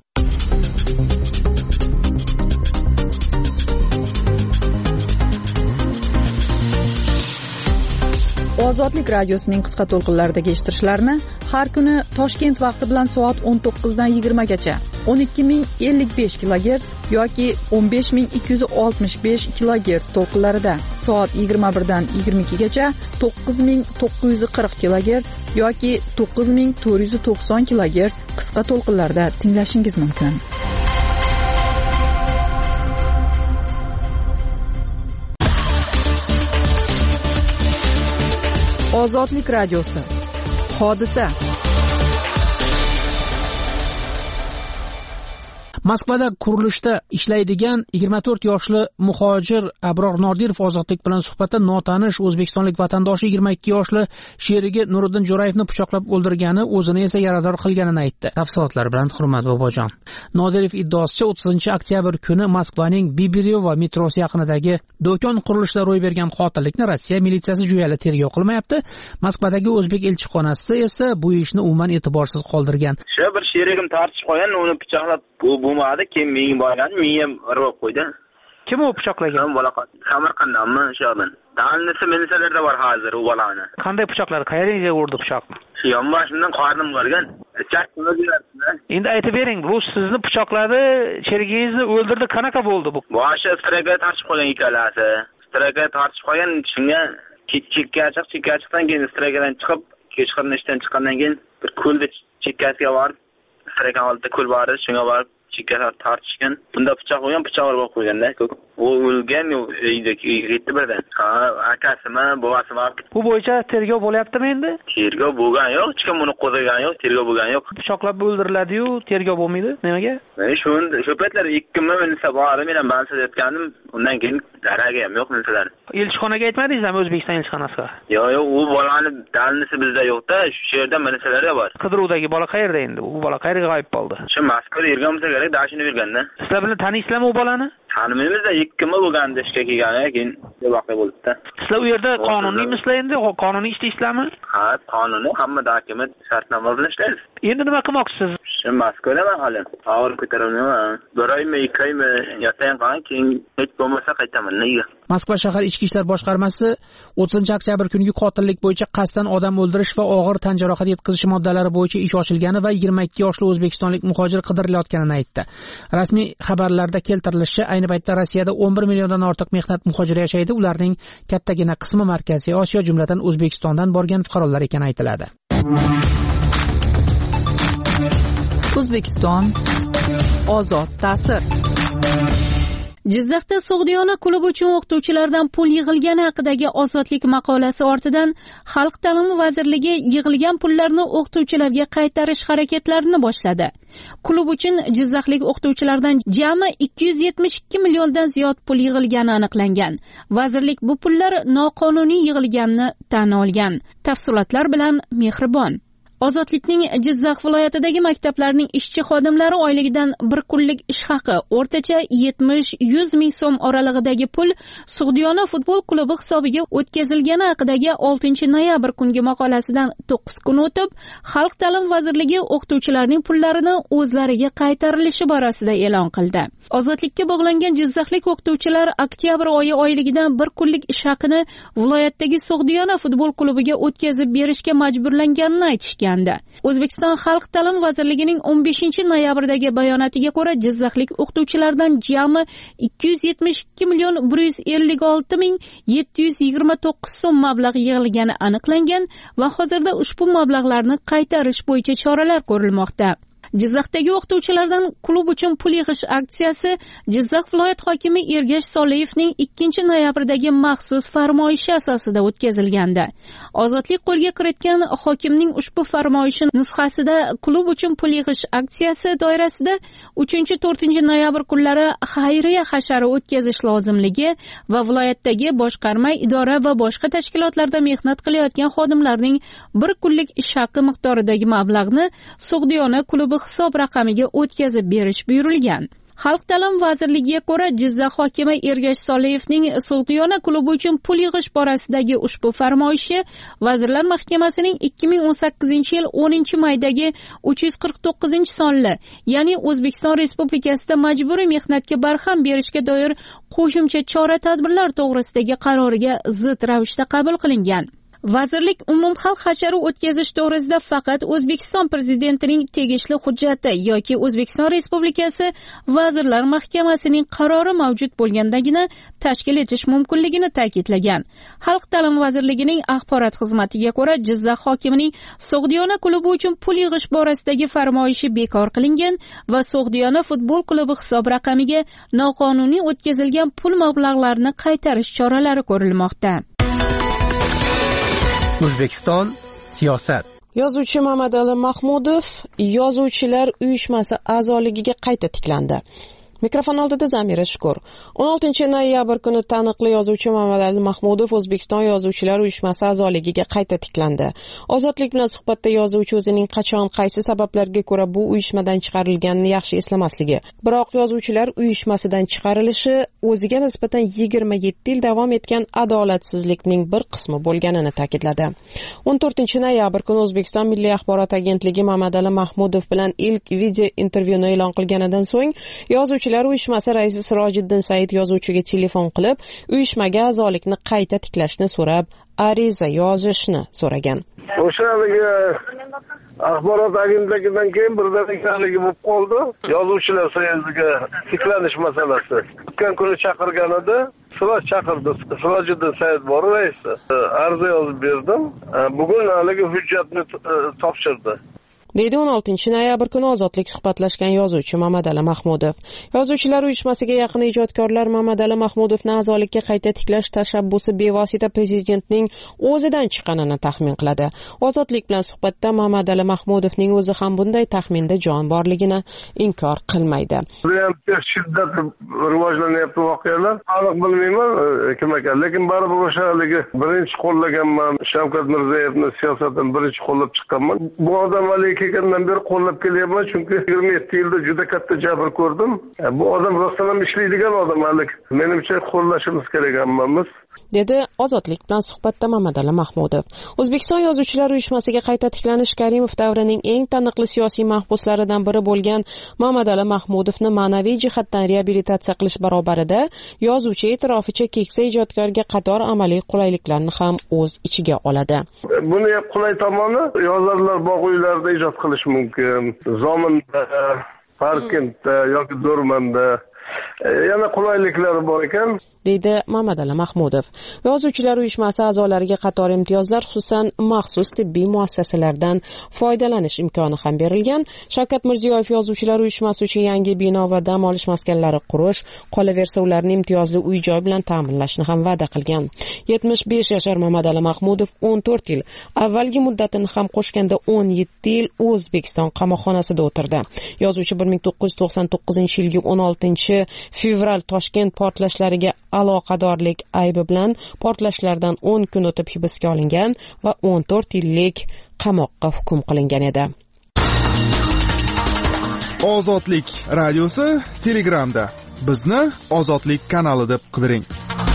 Ozodlik radiosining qisqa to'lqinlaridagi eshittirishlarni har kuni Toshkent vaqti bilan soat o'n to'qqizdan yigirma gacha o'n ikki ming ellik besh kilogerts yoki o'n besh ming ikki yuz oltmish besh kilogerts to'lqinlarida, soat yigirma birdan yigirma ikki gacha to'qqiz ming to'qqiz yuz qirq kilogerts yoki to'qqiz ming to'rt yuz to'qson kilogerts qisqa to'lqinlarda tinglashingiz mumkin. Ozodlik radiosi. Hodisa. Moskvada qurilishda ishlaydigan yigirma to'rt yoshli muhojir Abror Nodirov Ozodlik bilan suhbatda notanish o'zbekistonlik vatandoshi yigirma ikki yoshli sherigi Nuriddin Jo'rayevni pichoqlab o'ldirgani, o'zini esa yarador qilganini aytdi. Tafsilotlar bilan Hurmat Bobojon. Nodirov iddaosicha o'ttizinchi oktyabr kuni Moskvaning Bibiryova metrosi yaqinidagi do'kon qurilishida ro'y bergan qotillikni Rossiya militsiyasi jo'yali tergov qilmayapti. Moskvadagi o'zbek elchixonasi esa bu ishni umuman e'tiborsiz qoldirgan. Shu bir sherigim tartishib qo'ygan, uni pichoqlab bu bo'lmadi, keyin menga borgan, menga urib qo'ydi. Kim u pichoqlagan? Bola Samarqanddanmi, Shoban. Dalnisi militsiyalarda bor hozir u bolani. Qanday pichoqlar? Qayerga urdi pichoqni? Yonboshimdan qornim qolgan. Chaqni o'zgartdi. Endi aytib bering, bu sizni pichoqladi, sherigingizni o'ldirdi, qanaqa bo'ldi bu? Boshi straga tartishib qo'ygan ikkalasi. Straga tartishib qo'ygan, shunga chekkachiq, chekkachiqdan keyin stragadan chiqib, kechqurun ishdan chiqqandan keyin bir ko'lda chekkasiga borib, stragan oldida ko'l bor edi, shunga borib chekkaga tartishgan. Bunda pichoq qo'ygan, pichoq urib qo'yganda, u o'lgan, uyda ketdi birdan. Ha, akasimi, buvasimi. Bu bo'yicha tergov bo'lyaptimi endi? Tergov bo'lgan yo'q, hech kim uni qo'zg'agan yo'q, tergov bo'lgan yo'q. Pichoqlab o'ldiriladi-yu, tergov bo'lmaydi. Nimaga? Men shu shu paytlar ikki ming milisa bor, men ham bansa aytgandim, undan keyin daraga ham yo'q milisalar. Elchixonaga aytmadingizmi, O'zbekiston elchixonasiga? Yo'q, yo'q, u bolani dalnisi bizda yo'q-da, shu yerda milisalarda bor. Qidiruvdagi bola qayerda endi? U bola qayerga g'oyib bo'ldi? Shu Moskvada yurgan bo'lsa kerak, dashini yurganda. Sizlar bilan taniysizlarmi u bolani? Tanimizda ikki kim bo'lganda ishga kelgani, keyin voqea bo'ldi-da. Sizlar u yerda qonuniymisizlar endi? Qonuniy ishlaysizlarmi? Ha, qonuniy, hamma dokument shartnoma bilan ishlaymiz. endi nima qilmoqchisiz? Shu Moskvadaman hali. Og'ir ko'tarolmayman. Bir oymi, ikki oymi yotayin qolgan, keyin hech bo'lmasa qaytaman. Nega? Moskva shahar ichki ishlar boshqarmasi o'ttizinchi oktyabr kuniga qotillik bo'yicha qasddan odam o'ldirish va og'ir tan jarohati yetkazish moddalari bo'yicha ish ochilgani va yigirma ikki yoshli o'zbekistonlik muhojir qidirilayotganini aytdi. Rasmiy xabarlarda keltirilishicha, ayni paytda Rossiyada o'n bir milliondan ortiq mehnat muhojiri yashaydi. Ularning kattagina qismi Markaziy Osiyo, jumladan O'zbekistondan borgan fuqarolar ekani aytiladi. O'zbekiston ozod ta'sir. Jizzaxda Sug'diyona klubi uchun o'qituvchilardan pul yig'ilgani haqidagi Ozodlik maqolasi ortidan Xalq ta'limi vazirligi yig'ilgan pullarni o'qituvchilarga qaytarish harakatlarini boshladi. Klub uchun jizzaxlik o'qituvchilardan jami ikki yuz yetmish ikki milliondan ziyod pul yig'ilgani aniqlangan. Vazirlik bu pullar noqonuniy yig'ilganini tan olgan. Tafsilotlar bilan Mehribon. Ozodlikning Jizzax viloyatidagi maktablarning ishchi xodimlari oyligidan bir kunlik ish haqi o'rtacha yetmish yuz ming so'm oralig'idagi pul Sug'diyona futbol klubi hisobiga o'tkazilgani haqidagi oltinchi noyabr kungi maqolasidan to'qqiz kun o'tib, Xalq ta'limi vazirligi o'qituvchilarning pullarini o'zlariga qaytarilishi borasida e'lon qildi. Ozodlikka bog'langan jizzaxlik o'qituvchilar oktyabr oyi oyligidan bir kunlik ish haqini viloyatdagi Sug'diyona futbol klubiga o'tkazib berishga majburlanganini aytishgan. O'zbekiston Xalq ta'limi vazirligining o'n beshinchi noyabrdagi bayonotiga ko'ra, jizzaxlik o'qituvchilardan jami ikki yuz yetmish ikki million bir yuz ellik olti ming yetti yuz yigirma to'qqiz so'm mablag' yig'ilgani aniqlangan va hozirda ushbu mablag'larni qaytarish bo'yicha choralar ko'rilmoqda. Jizzaxdagi o'qituvchilardan klub uchun pul yig'ish aksiyasi Jizzax viloyat hokimi Ergash Soliyevning ikkinchi noyabrdagi maxsus farmoyishi asosida o'tkazilgandi. Ozodlik qo'lga kiritgan hokimning ushbu farmoyishi nusxasida klub uchun pul yig'ish aksiyasi doirasida uchinchi to'rtinchi noyabr kunlari xayriya hashari o'tkazish lozimligi va viloyatdagi boshqarma, idora va boshqa tashkilotlarda mehnat qilayotgan xodimlarning bir kunlik ish haqi miqdoridagi mablag'ni Sug'diyona klubi hisob raqamiga o'tkazib berish buyurilgan. Xalq ta'limi vazirligiga ko'ra, Jizzax hokimi Ergash Soliyevning Sug'diyona klubi uchun pul yig'ish borasidagi ushbu farmoyishi Vazirlar Mahkamasining ikki ming o'n sakkizinchi yil o'ninchi maydagi uch yuz qirq to'qqizinchi sonli, ya'ni O'zbekiston Respublikasida majburiy mehnatga barham berishga doir qo'shimcha chora-tadbirlar to'g'risidagi qaroriga zid ravishda qabul qilingan. Vazirlik umumxalq hashari o'tkazish to'g'risida faqat O'zbekiston prezidentining tegishli hujjati yoki O'zbekiston Respublikasi Vazirlar Mahkamasining qarori mavjud bo'lgandagina tashkil etish mumkinligini ta'kidlagan. Xalq ta'limi vazirligining axborot xizmatiga ko'ra, Jizzax hokimining Sug'diyona klubi uchun pul yig'ish borasidagi farmoyishi bekor qilingan va Sug'diyona futbol klubi hisob raqamiga noqonuniy o'tkazilgan pul mablag'larini qaytarish choralari ko'rilmoqda. O'zbekiston siyosat. Yozuvchi Mamadali Mahmudov Yozuvchilar uyushmasi a'zoligiga qayta tiklandi. Mikrofon oldida Zamira Shukur. o'n oltinchi noyabr kuni taniqli yozuvchi Mamadali Mahmudov O'zbekiston Yozuvchilar uyushmasi a'zoligiga qayta tiklandi. Ozodlik bilan suhbatda yozuvchi o'zining qachon qaysi sabablarga ko'ra bu uyushmadan chiqarilganini yaxshi eslamasligi, biroq yozuvchilar uyushmasidan chiqarilishi o'ziga nisbatan yigirma yetti yil davom etgan adolatsizlikning bir qismi bo'lganini ta'kidladi. o'n to'rtinchi noyabr kuni O'zbekiston Milliy axborot agentligi Mamadali Mahmudov bilan ilk video intervyuni e'lon qilganidan so'ng yozuvchi uyushmasi raisi Sirojiddin Said yozuvchiga telefon qilib, uyushmaga a'zolikni qayta tiklashni so'rab, ariza yozishni so'ragan. O'sha axborot agentligidan keyin birdan-birligi bo'lib qoldi. Yozuvchilar so'yoziga tiklanish masalasi. O'tgan kuni chaqirgan edi, Siroj chaqirdi. Sirojiddin Said bor raisi. Ariza yozib berdim. Bugun haligi hujjatni topshirdi. deydi o'n oltinchi noyabr kuni Ozodlik suhbatlashgan yozuvchi Mamadali Mahmudov. Yozuvchilar uyushmasiga yaqin ijodkorlar Mamadali Mahmudovni a'zolikka qayta tiklash tashabbusi bevosita prezidentning o'zidan chiqqanini taxmin qiladi. Ozodlik bilan suhbatda Mamadali Mahmudovning o'zi ham bunday taxminda jon borligini inkor qilmaydi. Juda shiddat rivojlanyapti voqealar. Aniq bilmayman kim ekan, lekin baribir o'shaligi birinchi qo'llaganman. Shavkat Mirziyoyevning siyosatini birinchi qo'llab chiqqanman. Bu odam kelgandan beri qo'llab kelyapman, chunki yigirma yetti yilda juda katta jabr ko'rdim. Bu odam rostdan ham ishlaydigan odam, hali menimcha qo'llashimiz kerak hammamiz, dedi Ozodlik bilan suhbatda Mamadali Mahmudov. O'zbekiston Yozuvchilar uyushmasiga qayta tiklanish Karimov davrining eng taniqli siyosiy mahbuslaridan biri bo'lgan Mamadali Mahmudovni ma'naviy jihatdan reabilitatsiya qilish barobarida yozuvchi e'tiroficha keksa ijodkorga qator amaliy qulayliklarni ham o'z ichiga oladi. Buni ham qulay tomoni, yozarlar bog' uylarida ijod qilish mumkin, Zominda, Parkentda yoki Do'rmanda yana qulayliklari bor ekan, deydi Mamadali Mahmudov. Yozuvchilar uyushmasi a'zolariga qator imtiyozlar, xususan maxsus tibbiy muassasalardan foydalanish imkoni ham berilgan. Shavkat Mirziyoyev yozuvchilar uyushmasi uchun yangi bino va dam olish maskanlari qurish, qolaversa ularni imtiyozli uy-joy bilan ta'minlashni ham va'da qilgan. yetmish besh yashar Mamadali Mahmudov o'n to'rt yil, avvalgi muddatini ham qo'shganda o'n yetti yil O'zbekiston qamoqxonasida o'tirdi. Yozuvchi bir ming to'qqiz yuz to'qson to'qqizinchi yilgi o'n oltinchi fevral Toshkent portlashlariga aloqadorlik aybi bilan portlashlardan o'n kun o'tib hibsga olingan va o'n to'rt yillik qamoqqa hukm qilingan edi. Ozodlik radiosi Telegramda. Bizni Ozodlik kanali deb qidiring.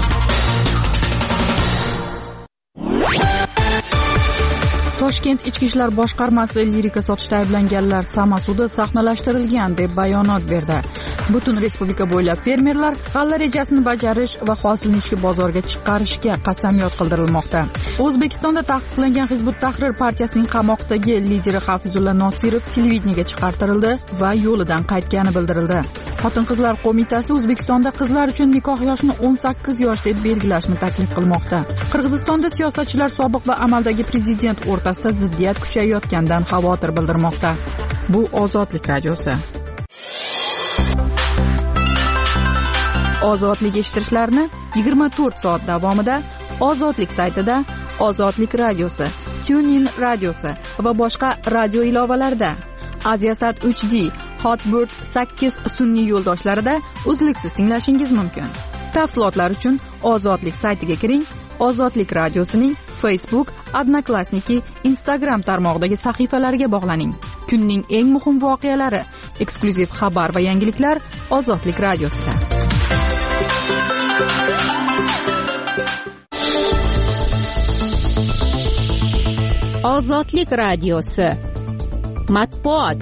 Toshkent Ichki ishlar boshqarmasi lirika sotishda ayblanganlar samasudi sahnalashtirilgan deb bayonot berdi. Butun respublika bo'ylab fermerlar g'alla rejasini bajarish va hosilni ichki bozorga chiqarishga qasamyod qildirilmoqda. O'zbekistonda taqiqlangan Hizbut Tahrir partiyasining qamoqdagi lideri Hafizulla Nosirov televideniyaga chiqartirildi va yo'lidan qaytgani bildirildi. Xotin-qizlar qo'mitasi O'zbekistonda qizlar uchun nikoh yoshini o'n sakkiz yosh deb belgilashni taklif qilmoqda. Qirg'izistonda siyosatchilar sobiq va amaldagi prezident o'rtasida ziddiyat kuchayayotganidan xavotir bildirmoqda. Bu Ozodlik radiosi. Ozodlik eshittirishlarni yigirma to'rt soat davomida Ozodlik saytida, Ozodlik radiosi, TuneIn radiosi va boshqa radio ilovalarida, Aziasat uch D, Hotbird sakkiz sun'iy yo'ldoshlarida uzluksiz tinglashingiz mumkin. Tafsilotlar uchun Ozodlik saytiga kiring. Ozodlik radiosining Facebook, Odnoklassniki, Instagram tarmog'idagi sahifalariga bog'laning. Kunning eng muhim voqealari, eksklyuziv xabar va yangiliklar Ozodlik radiosida. Ozodlik radiosi. Matbuot.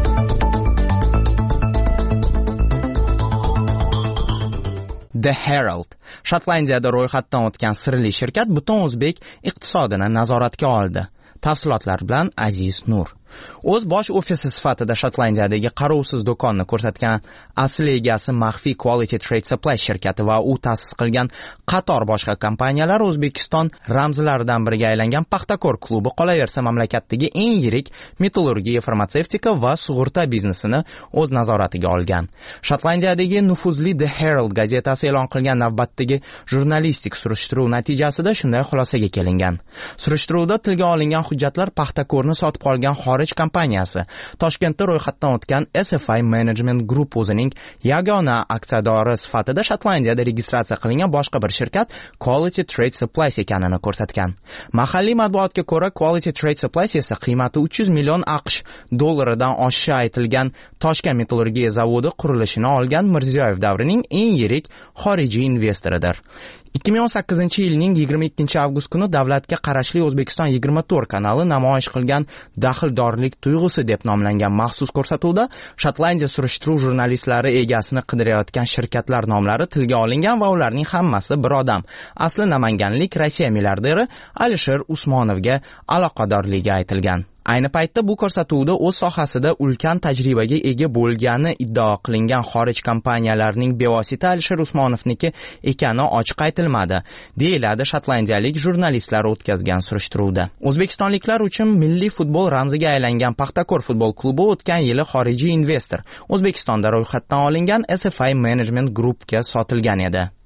The Herald. Shotlandiyada ro'yxatdan o'tgan sirli shirkat butun o'zbek iqtisodini nazoratga oldi. Tafsilotlar bilan Aziz Nur. O'z bosh ofisi sifatida Shotlandiyadagi qarovsiz do'konni ko'rsatgan asl egasi maxfiy Quality Trade Supply shirkati va u ta'sis qilgan qator boshqa kompaniyalar O'zbekiston ramzlaridan biriga aylangan Paxtakor klubi qolaversa mamlakatdagi eng yirik metallurgiya, farmatsevtika va sug'urta biznesini o'z nazoratiga olgan. Shotlandiyadagi nufuzli The Herald gazetasi e'lon qilgan navbatdagi jurnalistik surishtiruv natijasida shunday xulosaga kelingan. Surishtiruvda tilga olingan hujjatlar Paxtakorni sotib qolgan xorij kompaniyasi Toshkentda ro'yxatdan o'tgan S F I Management Group o'zining yagona aksiyadori sifatida Shotlandiyada registratsiya qilingan boshqa bir shirkat Quality Trade Supplies ekanini ko'rsatgan. Mahalliy matbuotga ko'ra, Quality Trade Supplies esa qiymati uch yuz million AQSh dollaridan oshishi aytilgan Toshkent metallurgiya zavodi qurilishini olgan Mirziyoyev davrining eng yirik xorijiy investoridir. ikki ming o'n sakkizinchi yilning yigirma ikkinchi avgust kuni davlatga qarashli O'zbekiston yigirma to'rt kanali namoyish qilgan daxldorlik tuyg'usi deb nomlangan maxsus ko'rsatuvda Shotlandiya surishtiruv jurnalistlari egasini qidirayotgan shirkatlar nomlari tilga olingan va ularning hammasi bir odam, asli namanganlik Rossiya milliarderi Alisher Usmonovga aloqadorligi aytilgan. Ayni paytda bu ko'rsatuvda o'z sohasida ulkan tajribaga ega bo'lgani iddao qilingan xorij kompaniyalarining bevosita Alisher Usmonovniki ekani ochiq aytilmadi, deyiladi shotlandiyalik jurnalistlar o'tkazgan surishtiruvda. O'zbekistonliklar uchun milliy futbol ramziga aylangan Paxtakor futbol klubi o'tgan yili xorijiy investor O'zbekistonda ro'yxatdan olingan S F I Management Groupga sotilgan edi.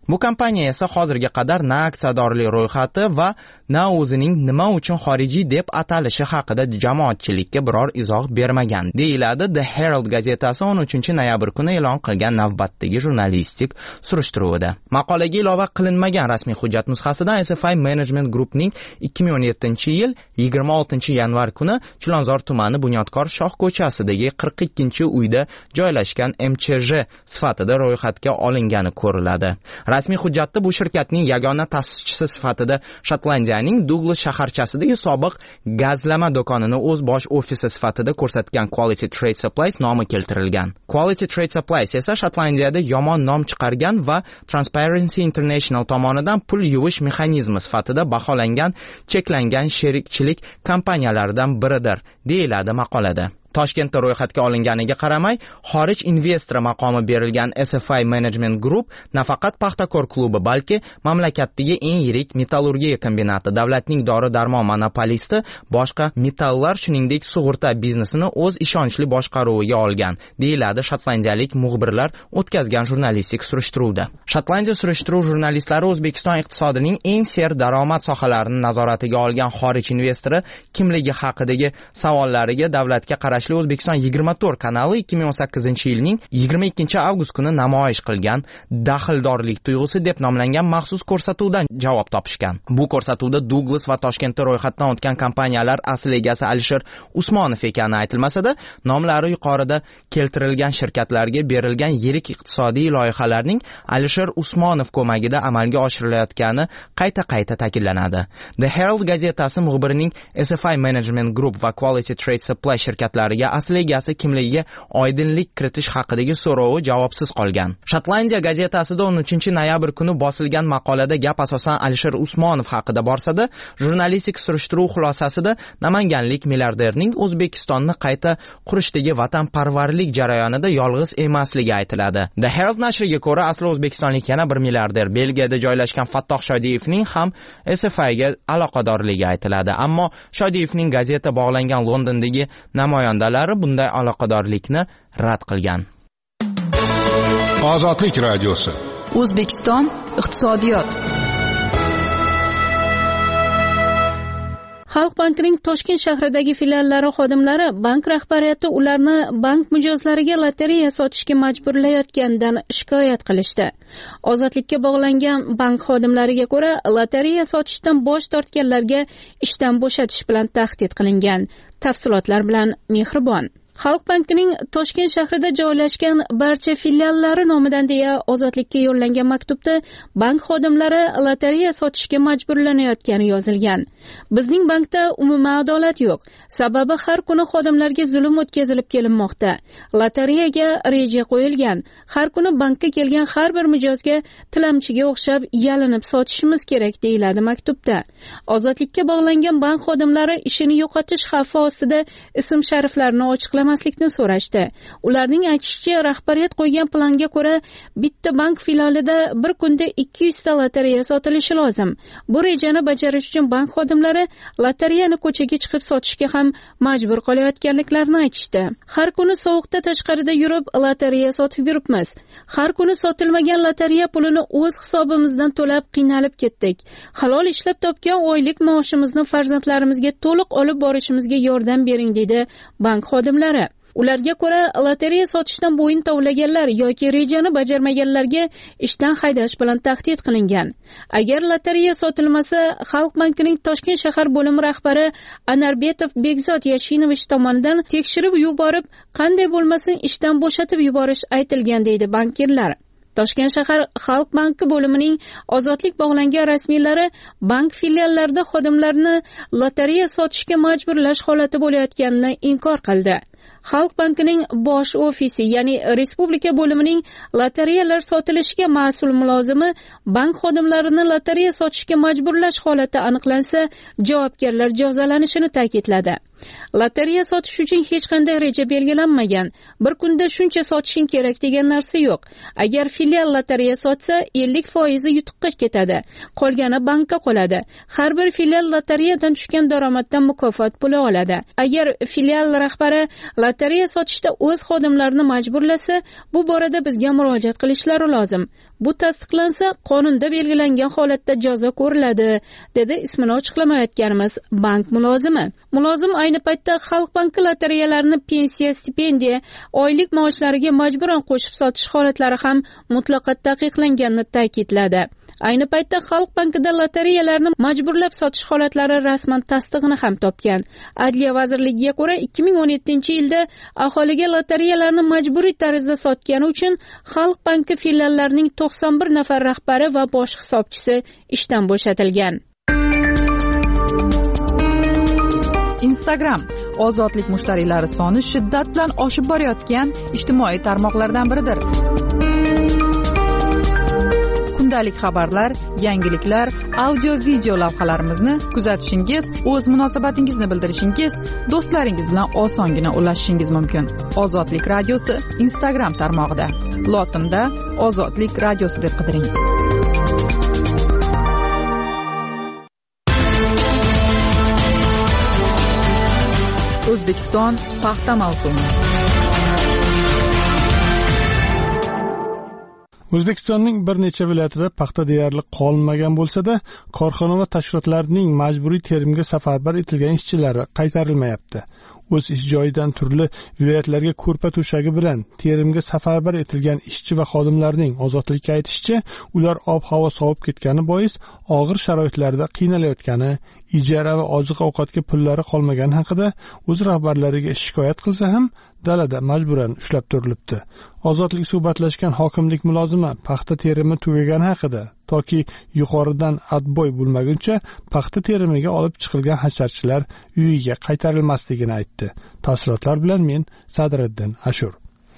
Bu kompaniya esa hozirga qadar na aksiyadorlik ro'yxati va na o'zining nima uchun xorijiy deb atalishi haqida jamoatchilikka biror izoh bermagan, deyiladi The Herald gazetasi o'n uchinchi noyabr kuni e'lon qilgan navbatdagi jurnalistik surishtiruvida. Maqolaga ilova qilinmagan rasmiy hujjat nusxasida S F I Management Groupning ikki ming o'n yettinchi yil yigirma oltinchi yanvar kuni Chilonzor tumani Bunyodkor Shoh ko'chasidagi qirq ikkinchi uyda joylashgan M Ch J sifatida ro'yxatga olingani ko'riladi. Rasmiy hujjatda bu shirkatning yagona ta'sischisi sifatida Shotlandiyaning Douglas shaharchasidagi sobiq gazlama do'konini o'z bosh ofisi sifatida ko'rsatgan Quality Trade Supplies nomi keltirilgan. Quality Trade Supplies esa Shotlandiyada yomon nom chiqargan va Transparency International tomonidan pul yuvish mexanizmi sifatida baholangan cheklangan sherikchilik kompaniyalaridan biridir, deyiladi maqolada. Toshkentda ro'yxatga olinganiga qaramay, xorij investori maqomi berilgan S F I Management Group nafaqat Paxtakor klubi, balki mamlakatdagi eng yirik metallurgiya kombinati, davlatning dori-darmon monopolisti, boshqa metallar, shuningdek sug'urta biznesini o'z ishonchli boshqaruviga olgan, deyiladi shotlandiyalik muxbirlar o'tkazgan jurnalistik surishtiruvda. Shotlandiya surishtiruv jurnalistlari O'zbekiston iqtisodining eng ser daromad sohalarini nazoratiga olgan xorij investori kimligi haqidagi savollariga davlatga qarash O'zbekiston yigirma to'rt kanali ikki ming o'n sakkizinchi yilning yigirma ikkinchi avgust kuni namoyish qilgan daxldorlik tuyg'usi deb nomlangan maxsus ko'rsatuvdan javob topishgan. Bu ko'rsatuvda Douglas va Toshkentda ro'yxatdan o'tgan kompaniyalar asl egasi Alisher Usmonov ekani aytilmasa-da, nomlari yuqorida keltirilgan shirkatlarga berilgan yirik iqtisodiy loyihalarning Alisher Usmonov ko'magida amalga oshirilayotgani qayta-qayta ta'kidlanadi. The Herald gazetasi muxbirining S F I Management Group va Quality Trade Supply shirkatlari asl egasi kimligiga oydinlik kiritish haqidagi so'rovi javobsiz qolgan. Shotlandiya gazetasida o'n uchinchi noyabr kuni bosilgan maqolada gap asosan Alisher Usmonov haqida borsa-da, jurnalistik surishtiruv xulosasida namanganlik milliarderning O'zbekistonni qayta qurishdagi vatanparvarlik jarayonida yolg'iz emasligi aytiladi. The Herald nashriga ko'ra, asli o'zbekistonlik yana bir milliarder, Belgiyada joylashgan Fattoh Shodiyevning ham S F I ga aloqadorligi aytiladi. Ammo Shodiyevning gazeta bog'langan Londondagi namoyandalari bunday aloqadorlikni rad qilgan. Ozodlik radiosi. O'zbekiston iqtisodiyot. Xalq bankining Toshkent shahridagi filiallari xodimlari bank rahbariyati ularni bank mijozlariga lotereya sotishga majburlayotganidan shikoyat qilishdi. Ozodlikka bog'langan bank xodimlariga ko'ra, lotereya sotishdan bosh tortganlarga ishdan bo'shatish bilan tahdid qilingan. Tafsilotlar bilan Mehribon. Xalq bankining Toshkent shahrida joylashgan barcha filiallari nomidan deya Ozodlikka yo'llangan maktubda bank xodimlari lotereya sotishga majburlanayotgani yozilgan. Bizning bankda umuman adolat yo'q. Sababi har kuni xodimlarga zulm o'tkazilib kelinmoqda. Lotereyaga reja qo'yilgan. Har kuni bankka kelgan har bir mijozga tilamchiga o'xshab yalinib sotishimiz kerak, deyiladi maktubda. Ozodlikka bog'langan bank xodimlari ishini yo'qotish xavfi ostida ism shariflarini ochiqlamaslikni so'rashdi. Ularning aytishicha, rahbariyat qo'ygan planga ko'ra bitta bank filialida bir kunda ikki yuz ta lotereya sotilishi lozim. Bu rejani bajarish uchun bank xodimlari lotereyani ko'chaga chiqib sotishga ham majbur qolayotganliklarini aytishdi. Har kuni sovuqda tashqarida yurib lotereya sotib yuribmiz. Har kuni sotilmagan lotereya pulini o'z hisobimizdan to'lab qiynalib ketdik. Halol ishlab topgan oylik maoshimizni farzandlarimizga to'liq olib borishimizga yordam bering, dedi bank xodimlari. Ularga ko'ra, lotereya sotishdan bo'yin tovlaganlar yoki rejani bajarmaganlarga ishdan haydash bilan tahdid qilingan. Agar lotereya sotilmasa, Xalq bankining Toshkent shahar bo'limi rahbari Anarbetov Bekzod Yashinovich tomonidan tekshirib yuborib, qanday bo'lmasin ishdan bo'shatib yuborish aytilgan, deydi bankirlar. Toshkent shahar Xalq banki bo'limining ozodlik bog'langan rasmiylari bank filiallarida xodimlarni lotereya sotishga majburlash holati bo'layotganini inkor qildi. Xalq bankining bosh ofisi, ya'ni respublika bo'limining lotereyalar sotilishiga mas'ul mulozimi bank xodimlarini lotereya sotishga majburlash holati aniqlansa, javobgarlar jazolanishini ta'kidladi. Lotereya sotish uchun hech qanday reja belgilanmagan. Bir kunda shuncha sotishing kerak degan narsa yo'q. Agar filial lotereya sotsa, ellik foiz yutuqqa ketadi. Qolgani bankka qoladi. Har bir filial lotereyadan tushgan daromaddan mukofot puli oladi. Agar filial rahbari lotereya sotishda o'z xodimlarini majburlasa, bu borada bizga murojaat qilishlari lozim. Bu tasdiqlansa, qonunda belgilangan holatda jazo ko'riladi, dedi ismini ochiqlamayotganimiz bank mulozimi. Mulozim ayni paytda Xalq banki lotereyalarini pensiya, stipendiya, oylik maoshlariga majburan qo'shib sotish holatlari ham mutlaqo taqiqlanganini ta'kidladi. Ayni paytda Xalq bankida lotereyalarni majburlab sotish holatlari rasman tasdig'ini ham topgan. Adliya vazirligiga ko'ra, ikki ming o'n yettinchi yilda aholiga lotereyalarni majburiy tarzda sotgani uchun Xalq banki filiallarining to'qson bir nafar rahbari va bosh hisobchisi ishdan bo'shatilgan. Instagram ozodlik mushtariylari soni shiddat bilan oshib borayotgan ijtimoiy tarmoqlardan biridir. Kundalik xabarlar, yangiliklar, audio-video lavhalarimizni kuzatishingiz, o'z munosabatingizni bildirishingiz, do'stlaringiz bilan osongina ulashishingiz mumkin. Ozodlik radiosi Instagram tarmog'ida. Lotinda Ozodlik radiosi deb qidiring. O'zbekiston paxta mavsumi. O'zbekistonning bir necha viloyatida paxta deyarli qolmagan bo'lsa-da, korxona va tashkilotlarning majburiy terimga safarbar etilgan ishchilari qaytarilmayapti. O'z ish joyidan turli viloyatlarga ko'rpa to'shagi bilan terimga safarbar etilgan ishchi va xodimlarning ozodlikka aytishicha, ular ob-havo sovib ketgani bois og'ir sharoitlarda qiynalayotgani, ijara va oziq-ovqatga pullari qolmagani haqida o'z rahbarlariga shikoyat qilsa ham dalada majburan ushlab turilibdi. Ozodlik suhbatlashgan hokimlik mulozimi paxta terimi tugagani haqida toki yuqoridan adboy bo'lmaguncha paxta terimiga olib chiqilgan hasharchilar uyiga qaytarilmasligini aytdi. Tafsilotlar bilan men Sadriddin Ashur.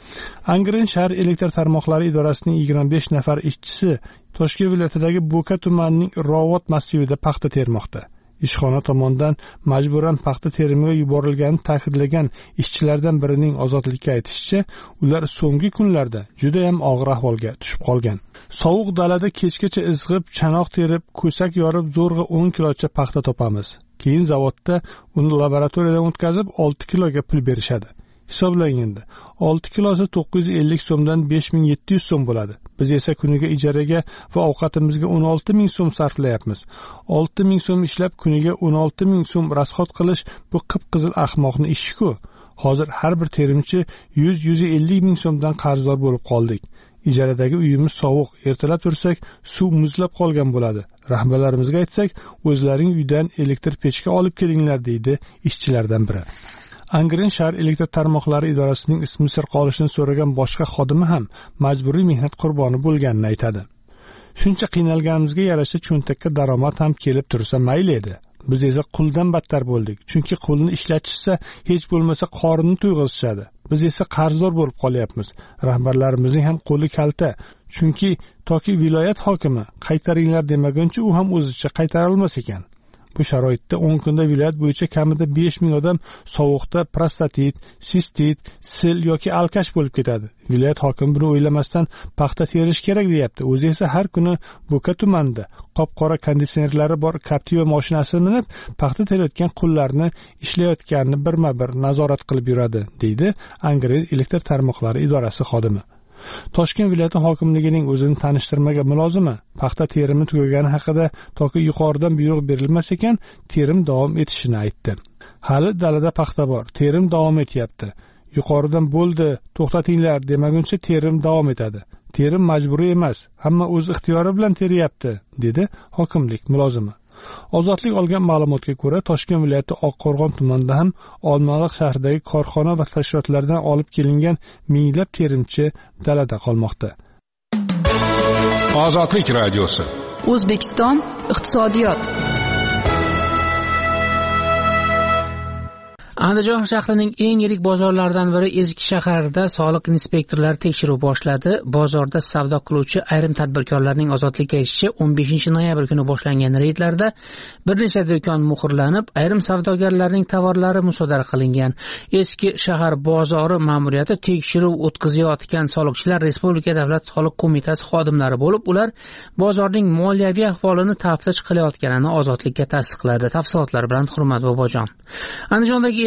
Angren shahar elektr tarmoqlari idorasining yigirma besh nafar ishchisi Toshkent viloyatidagi Bo'ka tumanining Rovot massivida paxta termoqda. Ishxona tomonidan majburan paxta terimiga yuborilganini ta'kidlagan ishchilardan birining ozodlikka aytishicha, ular so'nggi kunlarda juda ham og'ir ahvolga tushib qolgan. Sovuq dalada kechgacha izg'ib, chanoq terib, ko'sak yorib, zo'rg'a o'n kilocha paxta topamiz. Keyin zavodda uni laboratoriyadan o'tkazib olti kiloga pul berishadi. Hisoblanganda olti kilosi to'qqiz yuz ellik so'mdan besh ming yetti yuz so'm bo'ladi. Biz esa kuniga ijaraga va ovqatimizga o'n olti ming so'm sarflayapmiz. olti ming so'm ishlab kuniga o'n olti ming so'm rasxod qilish bu qip-qizil ahmoqni ishi-ku. Hozir har bir terimchi yuz - yuz ellik ming so'mdan qarzdor bo'lib qoldik. Ijaradagi uyimiz sovuq, ertalab tursak suv muzlab qolgan bo'ladi. Rahbarlarimizga aytsak, o'zlaring uydan elektr pechka olib kelinglar deydi ishchilardan biri. Angren shahar elektr tarmoqlari idorasining ismi sir qolishini so'ragan boshqa xodimi ham majburiy mehnat qurboni bo'lganini aytadi. Shuncha qiynalganimizga yarasha cho'ntakka daromad ham kelib tursa mayli edi. Biz esa quldan battar bo'ldik. Chunki qulni ishlatishsa hech bo'lmasa qorinni to'yg'izishadi. Biz esa qarzdor bo'lib qolyapmiz. Rahbarlarimizning ham qo'li kalta. Chunki toki viloyat hokimi qaytaringlar demaguncha u ham o'zicha qaytara olmas ekan. Bu sharoitda o'n kunda viloyat bo'yicha kamida besh ming odam sovuqda prostatit, sistit, sil yoki alkash bo'lib ketadi. Viloyat hokimi buni o'ylamasdan paxta terish kerak deyapti. O'zi esa har kuni Bo'ka tumanida qop-qora konditsionerlari bor Captiva mashinasini minib, paxta terayotgan qullarni ishlayotganini birma-bir nazorat qilib yuradi, deydi Angren elektr tarmoqlari idorasi xodimi. Toshkent viloyati hokimligining o'zini tanishtirmagan mulozimi paxta terimi tugagani haqida toki yuqoridan buyruq berilmas ekan, terim davom etishini aytdi. Hali dalada paxta bor, terim davom etyapti. Yuqoridan bo'ldi, to'xtatinglar demaguncha terim davom etadi. Terim majburiy emas, hamma o'z ixtiyori bilan teryapti, dedi hokimlik mulozimi. Ozodlik olgan ma'lumotga ko'ra, Toshkent viloyati Oqqo'rg'on tumanida ham Olmaliq shahridagi korxona va tashkilotlardan olib kelingan minglab terimchi dalada qolmoqda. Ozodlik radiosi. O'zbekiston iqtisodiyot. Andijon shahrining eng yirik bozorlaridan biri Ezgi shaharida soliq inspektorlari tekshiruv boshladi. Bozorda savdo qiluvchi ayrim tadbirkorlarning ozodlikka aytishicha o'n beshinchi noyabr kuni boshlangan reydlarda bir necha do'kon muhrlanib, ayrim savdogarlarning tovarlari musodara qilingan. Eski shahar bozori ma'muriyati tekshiruv o'tkazayotgan soliqchilar Respublika davlat soliq qo'mitasi xodimlari bo'lib, ular bozorning moliyaviy ahvolini taftish qilayotganini ozodlikka tasdiqladi. Tafsilotlar bilan Hurmat Bobojon. Andijondagi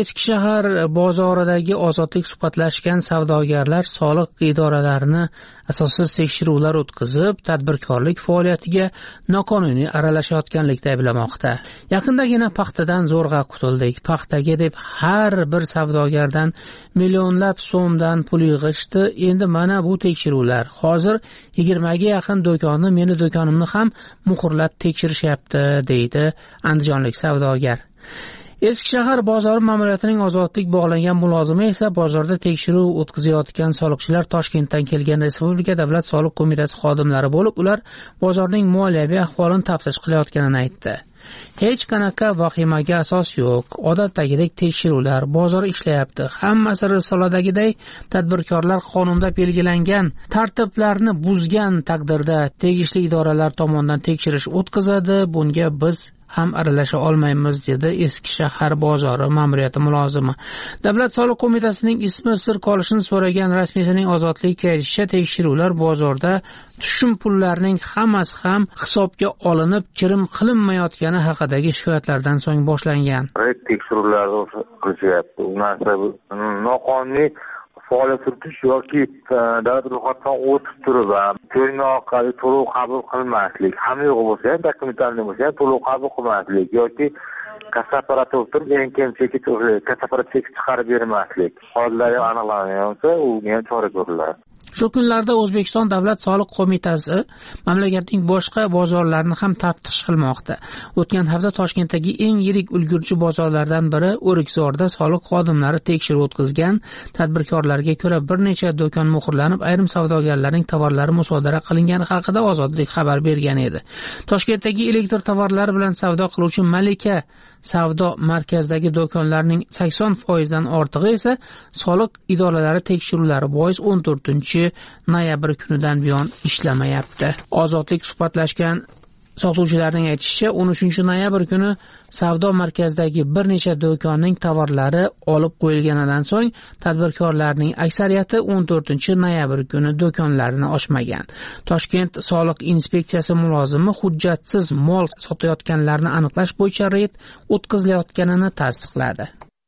eski shahar bozoridagi ozodlik suhbatlashgan savdogarlar soliq idoralarini asossiz tekshiruvlar o'tkazib, tadbirkorlik faoliyatiga noqonuniy aralashayotganlikda ayblamoqda. Yaqindagina paxtadan zo'rg'a qutuldik, paxtaga deb har bir savdogardan millionlab so'mdan pul yig'ishdi. Endi mana bu tekshiruvlar. Hozir yigirmaga yaqin do'konni, meni do'konimni ham muhrlab tekshirishyapti, deydi andijonlik savdogar. Eski shahar bozori ma'muriyatining ozodlik bog'langan mulozimi esa bozorda tekshiruv o'tkazayotgan soliqchilar Toshkentdan kelgan Respublika davlat soliq qo'mitasi xodimlari bo'lib, ular bozorning moliyaviy ahvolini taftish qilayotganini aytdi. Hech qanaqa vahimaga asos yo'q. Odatdagidek tekshiruvlar, bozor ishlayapti. Hammasi risoladagiday tadbirkorlar qonunda belgilangan tartiblarni buzgan taqdirda tegishli idoralar tomonidan tekshirish o'tkazadi. Bunga biz ham aralasha olmaymiz, dedi eski shahar bozori ma'muriyati mulozimi. Davlat soliq qo'mitasining ismi sir qolishini so'ragan rasmiysining ozodlikka aytishicha, tekshiruvlar bozorda tushum pullarining hammasi ham hisobga olinib, kirim qilinmayotgani haqidagi shikoyatlardan so'ng boshlangan. Tekshiruvlarni qilishyapti. U narsa noqonuniy faoliyat yuritish yoki davlat ro'yxatidan o'tib turib ham to'yni orqali to'lov qabul qilmaslik, hamma yo'q bo'lsa ham, dokumentalniy bo'lsa ham to'lov qabul qilmaslik yoki kassa apparati o'tirib eng kam cheki kassa apparat cheki chiqarib bermaslik holatlari aniqlansa, unga ham chora ko'riladi. Shu kunlarda O'zbekiston Davlat soliq qo'mitasi mamlakatning boshqa bozorlarini ham taftish qilmoqda. O'tgan hafta Toshkentdagi eng yirik ulgurji bozorlardan biri O'rikzorda soliq xodimlari tekshiruv o'tkazgan. Tadbirkorlarga ko'ra bir necha do'kon muhrlanib, ayrim savdogarlarning tovarlari musodara qilingani haqida Ozodlik xabar bergan edi. Toshkentdagi elektr tovarlari bilan savdo qiluvchi Malika savdo markazidagi do'konlarning sakson foiz dan ortig'i esa soliq idoralari tekshiruvlari bois o'n to'rtinchi noyabr kunidan buyon ishlamayapti. Ozodlik suhbatlashgan sotuvchilarning aytishicha, o'n uchinchi noyabr kuni savdo markazidagi bir necha do'konning tovarlari olib qo'yilganidan so'ng tadbirkorlarning aksariyati o'n to'rtinchi noyabr kuni do'konlarini ochmagan. Toshkent soliq inspeksiyasi mulozimi hujjatsiz mol sotayotganlarni aniqlash bo'yicha reyd o'tkazilayotganini tasdiqladi.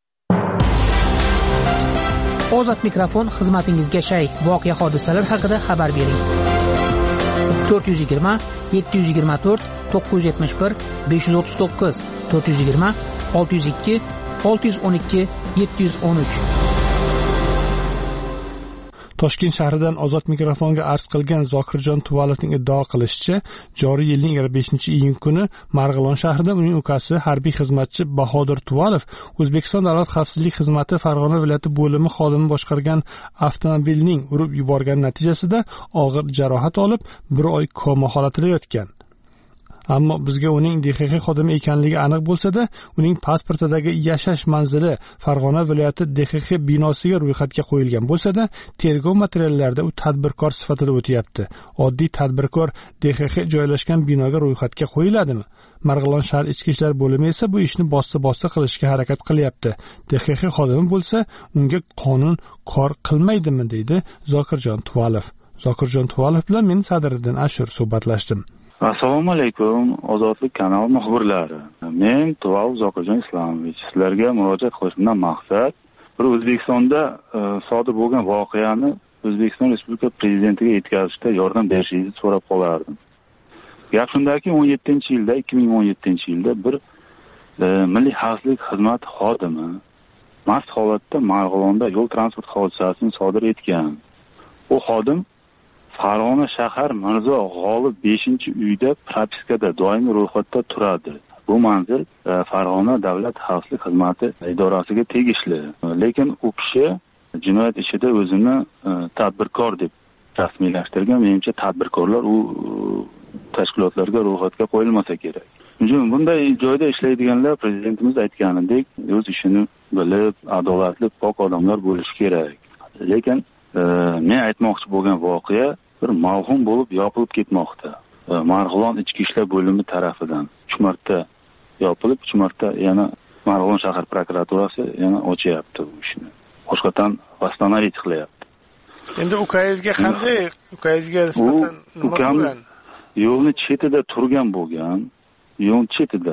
Ozod mikrofon xizmatingizga shay. Voqea hodisalar haqida xabar bering. to'rt yuz yigirma yetti yuz yigirma to'rt to'qqiz yuz yetmish bir besh yuz o'ttiz to'qqiz to'rt yuz yigirma olti yuz ikki olti yuz o'n ikki yetti yuz o'n uch. Toshkent shahridan Ozod mikrofonga arz qilgan Zokirjon Tuvalovning iddao qilishicha, joriy yilning yigirma beshinchi iyun kuni Marg'ilon shahrida uning ukasi harbiy xizmatchi Bahodir Tuvalov O'zbekiston Davlat xavfsizlik xizmati Farg'ona viloyati bo'limi xodimi boshqargan avtomobilning urib yuborgani natijasida og'ir jarohat olib, bir oy koma holatida yotgan. Ammo bizga uning D X X xodimi ekanligi aniq bo'lsa-da, uning pasportidagi yashash manzili Farg'ona viloyati D X X binosiga ro'yxatga qo'yilgan bo'lsa-da, tergov materiallarida u tadbirkor sifatida o'tyapti. Oddiy tadbirkor D X X joylashgan binoga ro'yxatga qo'yiladimi? Marg'ilon shahar ichki ishlar bo'limi esa bu ishni bosta-bosta qilishga harakat qilyapti. D X X xodimi bo'lsa, unga qonun kor qilmaydimi, deydi Zokirjon Tuvalov. Zokirjon Tuvalov bilan men Sadriddin Ashur suhbatlashdim. Assalomu alaykum, Ozodlik kanali muxbirlari. Men Tuvalov Zokirjon Islamovich. Sizlarga murojaat qilishimdan maqsad bir O'zbekistonda e, sodir bo'lgan voqeani O'zbekiston Respublika prezidentiga yetkazishda yordam berishingizni so'rab qolardim. Gap shundaki, o'n yettinchi yilda, ikki ming o'n yettinchi yilda bir e, Milliy xavfsizlik xizmati xodimi mast holatda Marg'ilonda yo'l transport hodisasini sodir etgan. U xodim Farg'ona shahar Mirzo G'olib beshinchi uyda propiskada doimiy ro'yxatda turadi. Bu manzil e, Farg'ona davlat xavfsizlik xizmati idorasiga tegishli. Lekin u kishi jinoyat ishida o'zini e, tadbirkor deb rasmiylashtirgan. Menimcha tadbirkorlar u tashkilotlarga ro'yxatga qo'yilmasa kerak. Chunki bunday joyda ishlaydiganlar prezidentimiz aytganidek o'z ishini bilib, adolatli, pok odamlar bo'lishi kerak. Lekin e, men aytmoqchi bo'lgan voqea bir mavhum bo'lib yopilib ketmoqda. E, Marg'ilon ichki ishlar bo'limi tarafidan uch marta yopilib, uch marta yana Marg'ilon shahar prokuraturasi yana ochyapti bu ishni. Boshqadan vastanavit qilyapti. Endi ukangizga qanday? Ukangizga nisbatan nima bo'lgan? Yo'lni chetida turgan bo'lgan, yo'l chetida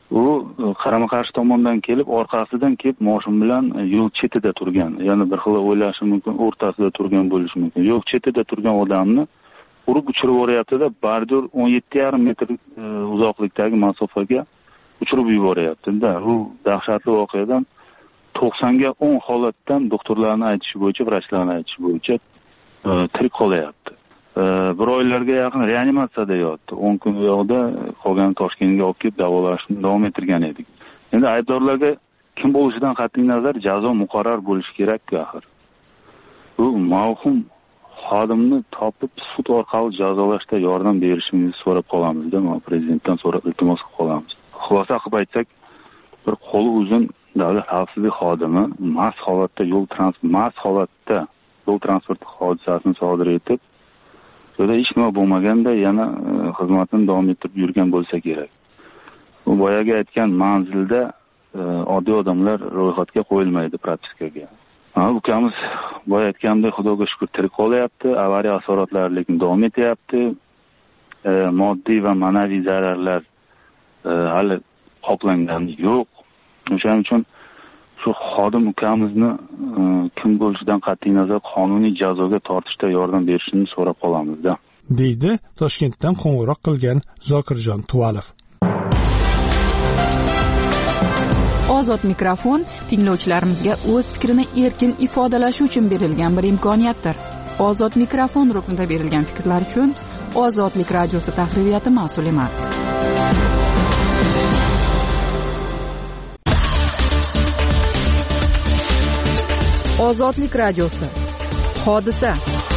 u qarama qarshi tomondan kelib orqasidan kelib moshin bilan yo'l chetida turgan, ya'ni bir xil o'ylashi mumkin o'rtasida turgan bo'lishi mumkin. Yo'l chetida turgan odamni urib uchirib yuboryapti-da, bardor o'n yetti yarim metr uzoqlikdagi masofaga uchirib yuboryapti-da. Bu dahshatli voqeadan to'qsonga o'n holatdan doktorlarning aytishi bo'yicha, vrachlarning aytishi bo'yicha tirik qolyapti. Bir oylarga yaqin reanimatsiyada yotdi. o'n kun u yoqda, qolgan Toshkentga olib kelib davolashni davom ettirgan edik. Endi aybdorlarga kim bo'lishidan qat'iy nazar jazo muqarrar bo'lishi kerak-ku axir. Bu mavhum xodimni topib sud orqali jazolashda yordam berishingizni so'rab qolamizda, mana prezidentdan so'rab iltimos qilib qolamiz. Xulosa qilib aytsak, bir qo'li uzun davlat xavfsizlik xodimi mast holatda yo'l transport mast holatda yo'l transport hodisasini sodir etib, So'da hech nima bo'lmaganda yana xizmatini davom ettirib yurgan bo'lsa kerak. Bu boyaga aytgan manzilda oddiy odamlar ro'yxatga qo'yilmaydi propiskaga. Ha, ukamiz boya aytgandek Xudoga shukr tirik qolyapti, avariya asoratlari lekin davom etyapti. E, moddiy va ma'naviy zararlar e, hali qoplangani yo'q. O'shaning uchun shu xodim ukamizni e, kim bo'lishidan qat'iy nazar qonuniy jazoga tortishda yordam berishini so'rab qolamizda, deydi Toshkentdan qo'ng'iroq qilgan Zokirjon Tuvalov. Ozod mikrofon tinglovchilarimizga o'z fikrini erkin ifodalashi uchun berilgan bir imkoniyatdir. Ozod mikrofon ruknida berilgan fikrlar uchun Ozodlik radiosi tahririyati mas'ul emas. Ozodlik radiosi. Hodisa.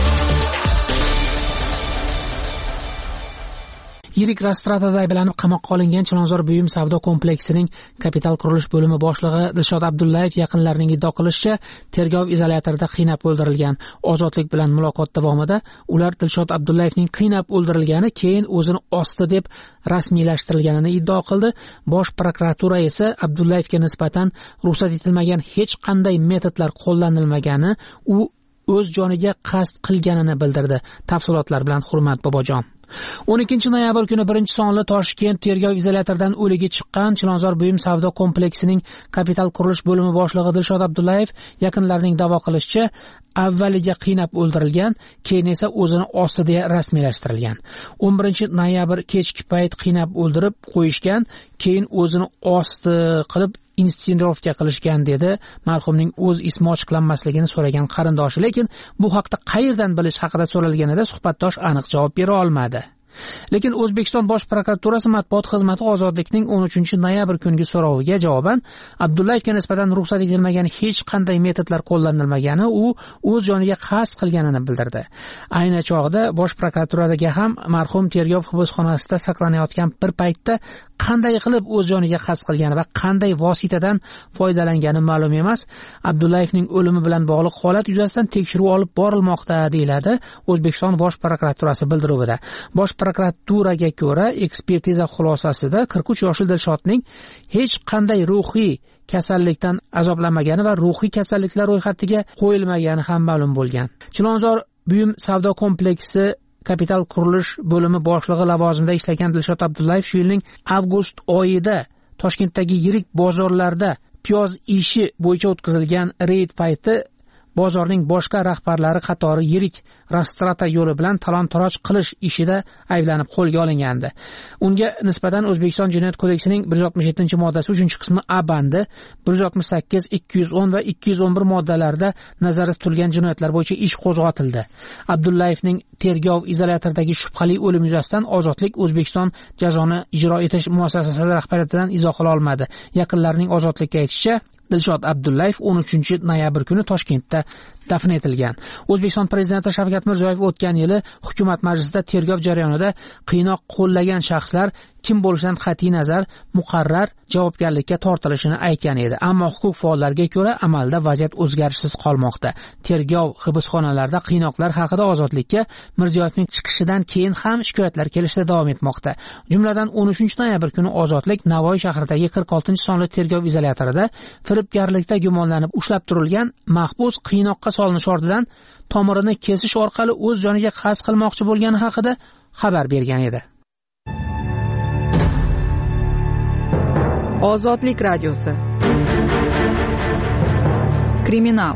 Yirik Rastratada ayblanib qamoqqa olingan Chilonzor buyum savdo kompleksining kapital qurilish bo'limi boshlig'i Dilshod Abdullayev yaqinlarining iddio qilishicha, tergov izolyatorida qiynab o'ldirilgan. Ozodlik bilan muloqot davomida ular Dilshod Abdullayevning qiynab o'ldirilgani, keyin o'zini osdi deb rasmiylashtirilganini iddio qildi. Bosh prokuratura esa Abdullayevga nisbatan ruxsat etilmagan hech qanday metodlar qo'llanilmagani, u o'z joniga qasd qilganini bildirdi. Tafsilotlar bilan Hurmat Bobojon. o'n ikkinchi noyabr kuni birinchi sonli Toshkent tergov izolyatoridan o'ligi chiqqan Chilonzor buyum savdo kompleksining kapital qurilish bo'limi boshlig'i Dilshod Abdullayev yaqinlarining da'vo qilishicha, avvaliga qiynab o'ldirilgan, keyin esa o'zini osdi deya rasmiylashtirilgan. o'n birinchi noyabr kechki payt qiynab o'ldirib qo'yishgan, keyin o'zini osdi qilib insinuatsiya qilishgan dedi marhumning o'z ismi ochiqlanmasligini so'ragan qarindoshi, lekin bu haqda qayerdan bilish haqida so'ralganida suhbatdosh aniq javob bera olmadi. Lekin O'zbekiston Bosh prokuraturasi matbuot xizmati Ozodlikning o'n uchinchi noyabr kungi so'roviga javoban Abdullayevga nisbatan ruxsat etilmagan hech qanday metodlar qo'llanilmagani, u o'z joniga qasd qilganini bildirdi. Ayni chog'da Bosh prokuraturaga ham marhum tergov hibsxonasida saqlanayotgan bir paytda qanday qilib o'z joniga qasd qilgani va qanday vositadan foydalangani ma'lum emas. Abdullayevning o'limi bilan bog'liq holat yuzasidan tekshiruv olib borilmoqda, deyiladi O'zbekiston Bosh prokuraturasi bildiruvida. Bosh prokuraturaga ko'ra, ekspertiza xulosasida qirq uch yoshli Dilshodning hech qanday ruhiy kasallikdan azoblanmagani va ruhiy kasalliklar ro'yxatiga qo'yilmagani ham ma'lum bo'lgan. Chilonzor buyum savdo kompleksi kapital qurilish bo'limi boshlig'i lavozimida ishlagan Dilshod Abdullayev shu yilning avgust oyida Toshkentdagi yirik bozorlarda piyoz ishi bo'yicha o'tkazilgan reyd payti bozorning boshqa rahbarlari qatori yirik Rastrata yo'li bilan talon-taroj qilish ishida ayblanib qo'lga olingandi. Unga nisbatan O'zbekiston Jinoyat kodeksining bir yuz oltmish yettinchi moddasi uchinchi qismi A bandi, bir yuz oltmish sakkiz, ikki yuz o'n va ikki yuz o'n bir moddalarida nazarda tutilgan jinoyatlar bo'yicha ish qo'zg'atildi. Abdullayevning tergov izolyatoridan shubhali o'lim yuzasidan Ozodlik O'zbekiston jazoni ijro etish muassasasi rahbariyatidan izoh qila olmadi. Yaqinlarining Ozodlikka aytishicha, Dilshod Abdullayev o'n uchinchi noyabr kuni Toshkentda dafn etilgan. O'zbekiston prezidenti Shavkat Mirziyoyev o'tgan yili hukumat majlisida tergov jarayonida qiynoq qo'llagan shaxslar kim bo'lishidan qat'iy nazar muqarrar javobgarlikka tortilishini aytgan edi. Ammo huquq faollariga ko'ra amalda vaziyat o'zgarishsiz qolmoqda. Tergov hibsxonalarida qiynoqlar haqida Ozodlikka Mirziyoyevning chiqishidan keyin ham shikoyatlar kelishda davom etmoqda. Jumladan o'n uchinchi noyabr kuni Ozodlik Navoiy shahridagi qirq oltinchi sonli tergov izolyatorida firibgarlikda gumonlanib ushlab turilgan mahbus qiynoqqa solinish ortidan tomirini kesish orqali o'z joniga qasd qilmoqchi bo'lgani haqida xabar bergan edi. Ozodlik radiosi. Kriminal.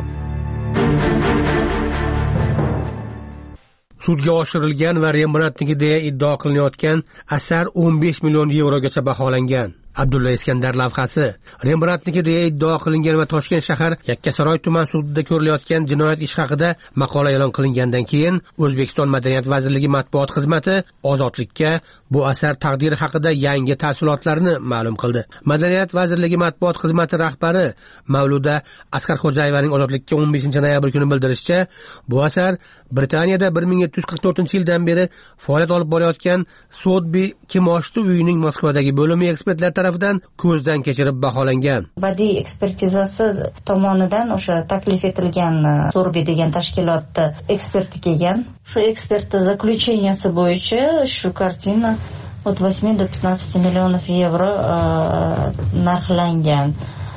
Sudga oshirilgan va Rembrandtniki deya iddio qilinayotgan asar o'n besh million yevrogacha baholangan. Abdulla Iskandar lavhasi Rembrandtniki deya iddio qilingan va Toshkent shahar Yakkasaroy tuman sudida ko'rilayotgan jinoyat ishi haqida maqola e'lon qilingandan keyin O'zbekiston Madaniyat vazirligi matbuot xizmati Ozodlikka bu asar taqdiri haqida yangi tafsilotlarni ma'lum qildi. Madaniyat vazirligi matbuot xizmati rahbari Mavluda Askarxo'jayevaning Ozodlikka o'n beshinchi noyabr kuni bildirishicha, bu asar Britaniyada bir ming yetti yuz qirq to'rtinchi yildan beri faoliyat olib borayotgan Sotbi kimoshdi uyining Moskvadagi bo'limi ekspertlar tarafidan ko'zdan kechirib baholangan. Badiiy ekspertizasi tomonidan o'sha taklif etilgan Sorbi degan tashkilotda eksperti kelgan. Shu ekspertiza zaключенияsi bo'yicha shu kartina от восьми до пятнадцати миллионов евро narxlangan.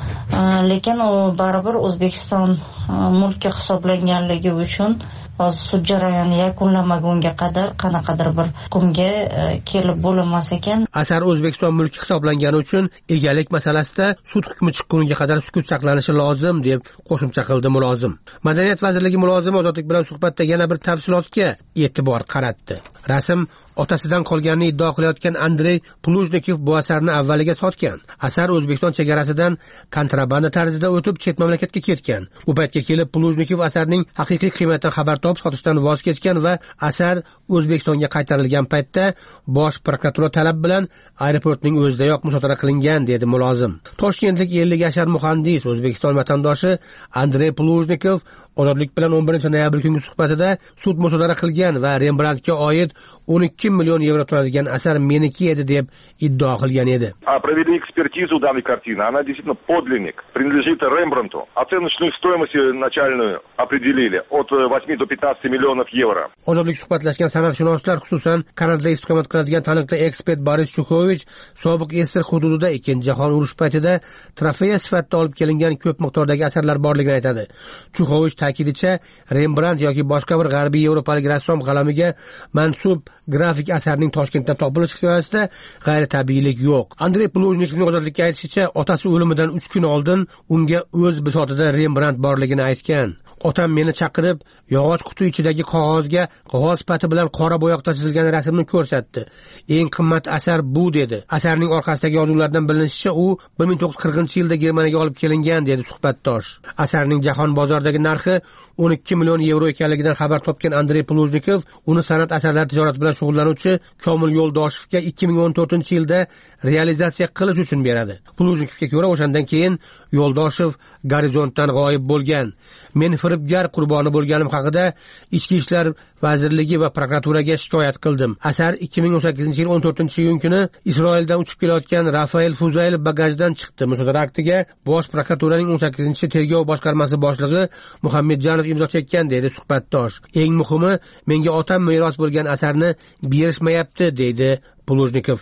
Lekin u baribir O'zbekiston mulki hisoblanganligi uchun hozir sud jarayoni yakunlanmagunga qadar qanaqadir bir hukmga kelib bo'lmas ekan. Asar O'zbekiston mulki hisoblangani uchun egalik masalasida sud hukmi chiqquniga qadar sukut saqlanishi lozim deb qo'shimcha qildi mulozim. Madaniyat vazirligi mulozimi Ozodlik bilan suhbatda yana bir tafsilotga e'tibor qaratdi. Rasm otasidan qolganini iddio qilayotgan Andrey Plujnikov bu asarni avvaliga sotgan. Asar O'zbekiston chegarasidan kontrabanda tarzida o'tib chet mamlakatga ketgan. U paytga kelib Plujnikov asarning haqiqiy qiymatidan xabar topib sotishdan voz kechgan va asar O'zbekistonga qaytarilgan paytda bosh prokuratura talab bilan aeroportning o'zidayoq musodara qilingan dedi mulozim. Toshkentlik ellik yashar muhandis O'zbekiston vatandoshi Andrey Plujnikov Ozodlik bilan o'n birinchi noyabr kungi suhbatida sud musodara qilgan va Rembrandtga oid o'n ikki million yevro turadigan asar meniki edi deb iddio qilgan edi. Провели экспертизу данной картины. Она действительно подлинник, принадлежит Рембрандту. Оценочную стоимость начальную определили от восьми до пятнадцати миллионов евро. Ozodlik suhbatlashgan sanatshunoslar, xususan Kanadada istiqomat qiladigan taniqli ekspert Boris Chukovich sobiq Esir hududida Ikkinchi jahon urushi paytida trofeya sifatida olib kelingan ko'p miqdordagi asarlar borligini aytadi. Chukovich ta'kidicha, Rembrandt yoki boshqa bir g'arbiy yevropalik rassom qalamiga mansub grafik asarning Toshkentdan topilish hikoyasida g'ayritabiiylik yo'q. Andrey Plujnikovning Ozodlikka aytishicha, otasi o'limidan uch kun oldin unga o'z bisotida Rembrandt borligini aytgan. Otam meni chaqirib, yog'och quti ichidagi qog'ozga qog'oz pati bilan qora bo'yoqda chizilgan rasmni ko'rsatdi. Eng qimmat asar bu dedi. Asarning orqasidagi yozuvlardan bilinishicha, u bir ming to'qqiz yuz qirqinchi yilda Germaniyaga olib kelingan dedi suhbatdosh. Asarning jahon bozoridagi narxi o'n ikki million yevro ekanligidan xabar topgan Andrey Plujnikov uni san'at asarlari tijorati bilan shug'ullanuvchi Komil Yo'ldoshevga ikki ming o'n to'rtinchi yilda realizatsiya qilish uchun beradi. Plujnikovga ko'ra, o'shandan keyin Yo'ldoshev gorizontdan g'oyib bo'lgan. Men firibgar qurboni bo'lganim haqida Ichki ishlar vazirligi va prokuraturaga shikoyat qildim. Asar ikki ming o'n sakkizinchi yil o'n to'rtinchi iyun kuni Isroildan uchib kelayotgan Rafael Fuzayl bagajdan chiqdi. Musodara aktiga bosh prokuraturaning o'n sakkizinchi tergov boshqarmasi boshlig'i Muhammadjonov imzo chekkan dedi suhbatdosh. Eng muhimi, menga otam meros bo'lgan asarni berishmayapti dedi Plujnikov.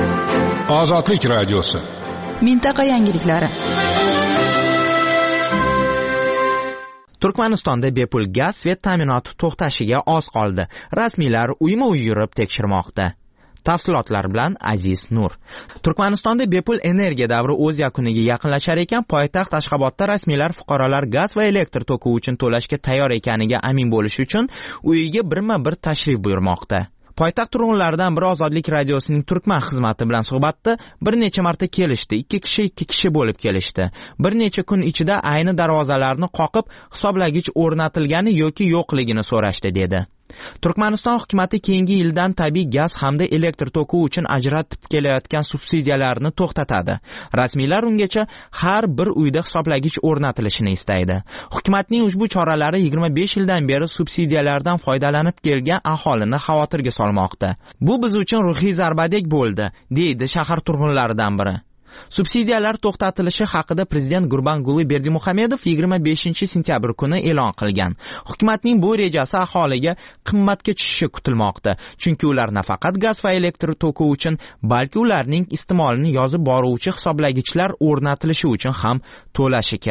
Ozodlik radiosi. Mintaqa yangiliklari. Turkmanistonda bepul gaz svet ta'minoti to'xtashiga oz qoldi. Rasmiylar uyma-uy yurib tekshirmoqda. Tafsilotlar bilan Aziz Nur. Turkmanistonda bepul energiya davri o'z yakuniga yaqinlashar ekan, poytaxt Ashxobodda rasmiylar fuqarolar gaz va elektr toki uchun to'lashga tayyor ekaniga amin bo'lish uchun uyiga birma-bir tashrif buyurmoqda. Poytaxt turg'unlaridan biri Ozodlik radiosining Turkman xizmati bilan suhbatda bir necha marta kelishdi. Ikki kishi ikki kishi bo'lib kelishdi. Bir necha kun ichida ayni darvozalarni qoqib, hisoblagich o'rnatilgani yoki yo'qligini so'rashdi dedi. Turkmaniston hukumatı keyingi yildan tabiiy gaz hamda elektr toki uchun ajratib kelayotgan subsidiyalarni to'xtatadi. Rasmiylar ungacha har bir uyda hisoblagich o'rnatilishini istaydi. Hukumatning ushbu choralari yigirma besh yildan beri subsidiyalardan foydalanib kelgan aholini xavotirga solmoqda. Bu biz uchun ruhiy zarbadek bo'ldi, deydi shahar turg'unlaridan biri. Subsidiyalar to'xtatilishi haqida prezident Gurbanguli Berdimuhamedov yigirma beshinchi sentyabr kuni e'lon qilgan. Hukumatning bu rejasi aholiga qimmatga tushishi kutilmoqda, chunki ular nafaqat gaz va elektr toki uchun, balki ularning iste'molini yozib boruvchi hisoblagichlar o'rnatilishi uchun ham to'lashi kerak.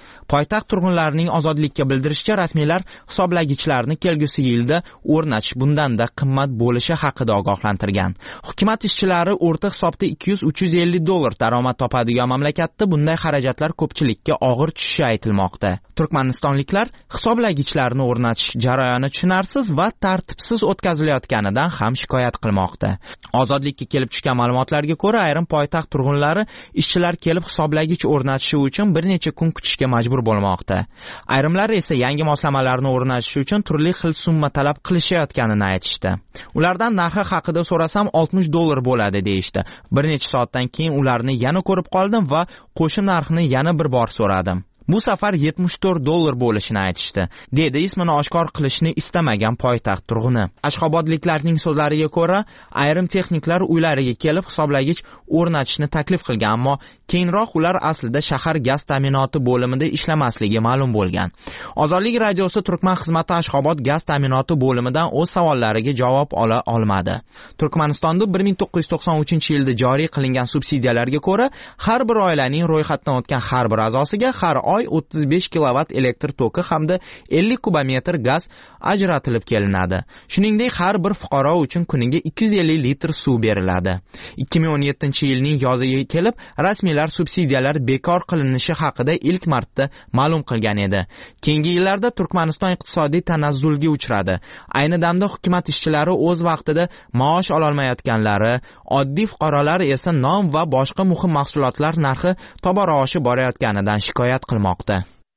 Poytaxt turg'unlarining ozodlikka bildirishicha, rasmiylar hisoblagichlarni kelgusi yilda o'rnatish bundanda qimmat bo'lishi haqida ogohlantirgan. Hukumat ishchilari o'rta hisobda ikki yuz uch yuz ellik dollar daromad topadigan mamlakatda bunday xarajatlar ko'pchilikka og'ir tushishi aytilmoqda. Turkmanistonliklar hisoblagichlarni o'rnatish jarayoni tushunarsiz va tartibsiz o'tkazilayotganidan ham shikoyat qilmoqda. Ozodlikka kelib tushgan ma'lumotlarga ko'ra, ayrim poytaxt turg'unlari ishchilar kelib hisoblagich o'rnatishi uchun bir necha kun kutishga majbur bo'lmoqda. Ayrimlar esa yangi moslamalarni o'rnatish uchun turli xil summa talab qilishayotganini aytishdi. Ulardan narxi haqida so'rasam oltmish dollar bo'ladi deyishdi. Bir necha soatdan keyin ularni yana ko'rib qoldim va qo'shim narxni yana bir bor so'radim. Bu safar yetmish to'rt dollar bo'lishini aytishdi, dedi ismini oshkor qilishni istamagan poytaxt turg'uni. Ashxobodliklarning so'zlariga ko'ra, ayrim texniklar uylariga kelib hisoblagich o'rnatishni taklif qilgan, ammo keyinroq ular aslida shahar gaz ta'minoti bo'limida ishlamasligi ma'lum bo'lgan. Ozodlik radiosi Turkman xizmati Ashxobod gaz ta'minoti bo'limidan o'z savollariga javob ola olmadi. Turkmanistonda bir ming to'qqiz yuz to'qson uchinchi yilda joriy qilingan subsidiyalarga ko'ra, har bir oilaning ro'yxatdan o'tgan har bir a'zosiga har oy o'ttiz besh kilovatt elektr toki hamda ellik kubometr gaz ajratilib kelinadi. Shuningdek, har bir fuqaro uchun kuniga ikki yuz ellik litr suv beriladi. ikki ming o'n yettinchi yilning yoziga kelib, rasmiylar subsidiyalar bekor qilinishi haqida ilk marta ma'lum qilgan edi. Keyingi yillarda Turkmaniston iqtisodiy tanazzulga uchradi. Ayni damda hukumat ishchilari o'z vaqtida maosh ola olmayotganlari, oddiy fuqarolar esa non va boshqa muhim mahsulotlar narxi tobora oshib borayotganidan shikoyat qilmoqda.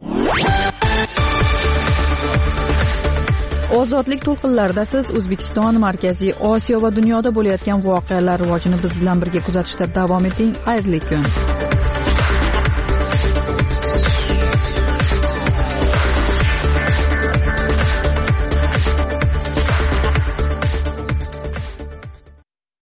Ozodlik to'lqinlarida siz O'zbekiston, Markaziy Osiyo va dunyoda bo'layotgan voqealar rivojini biz bilan birga kuzatishda davom eting. Xayrli kun.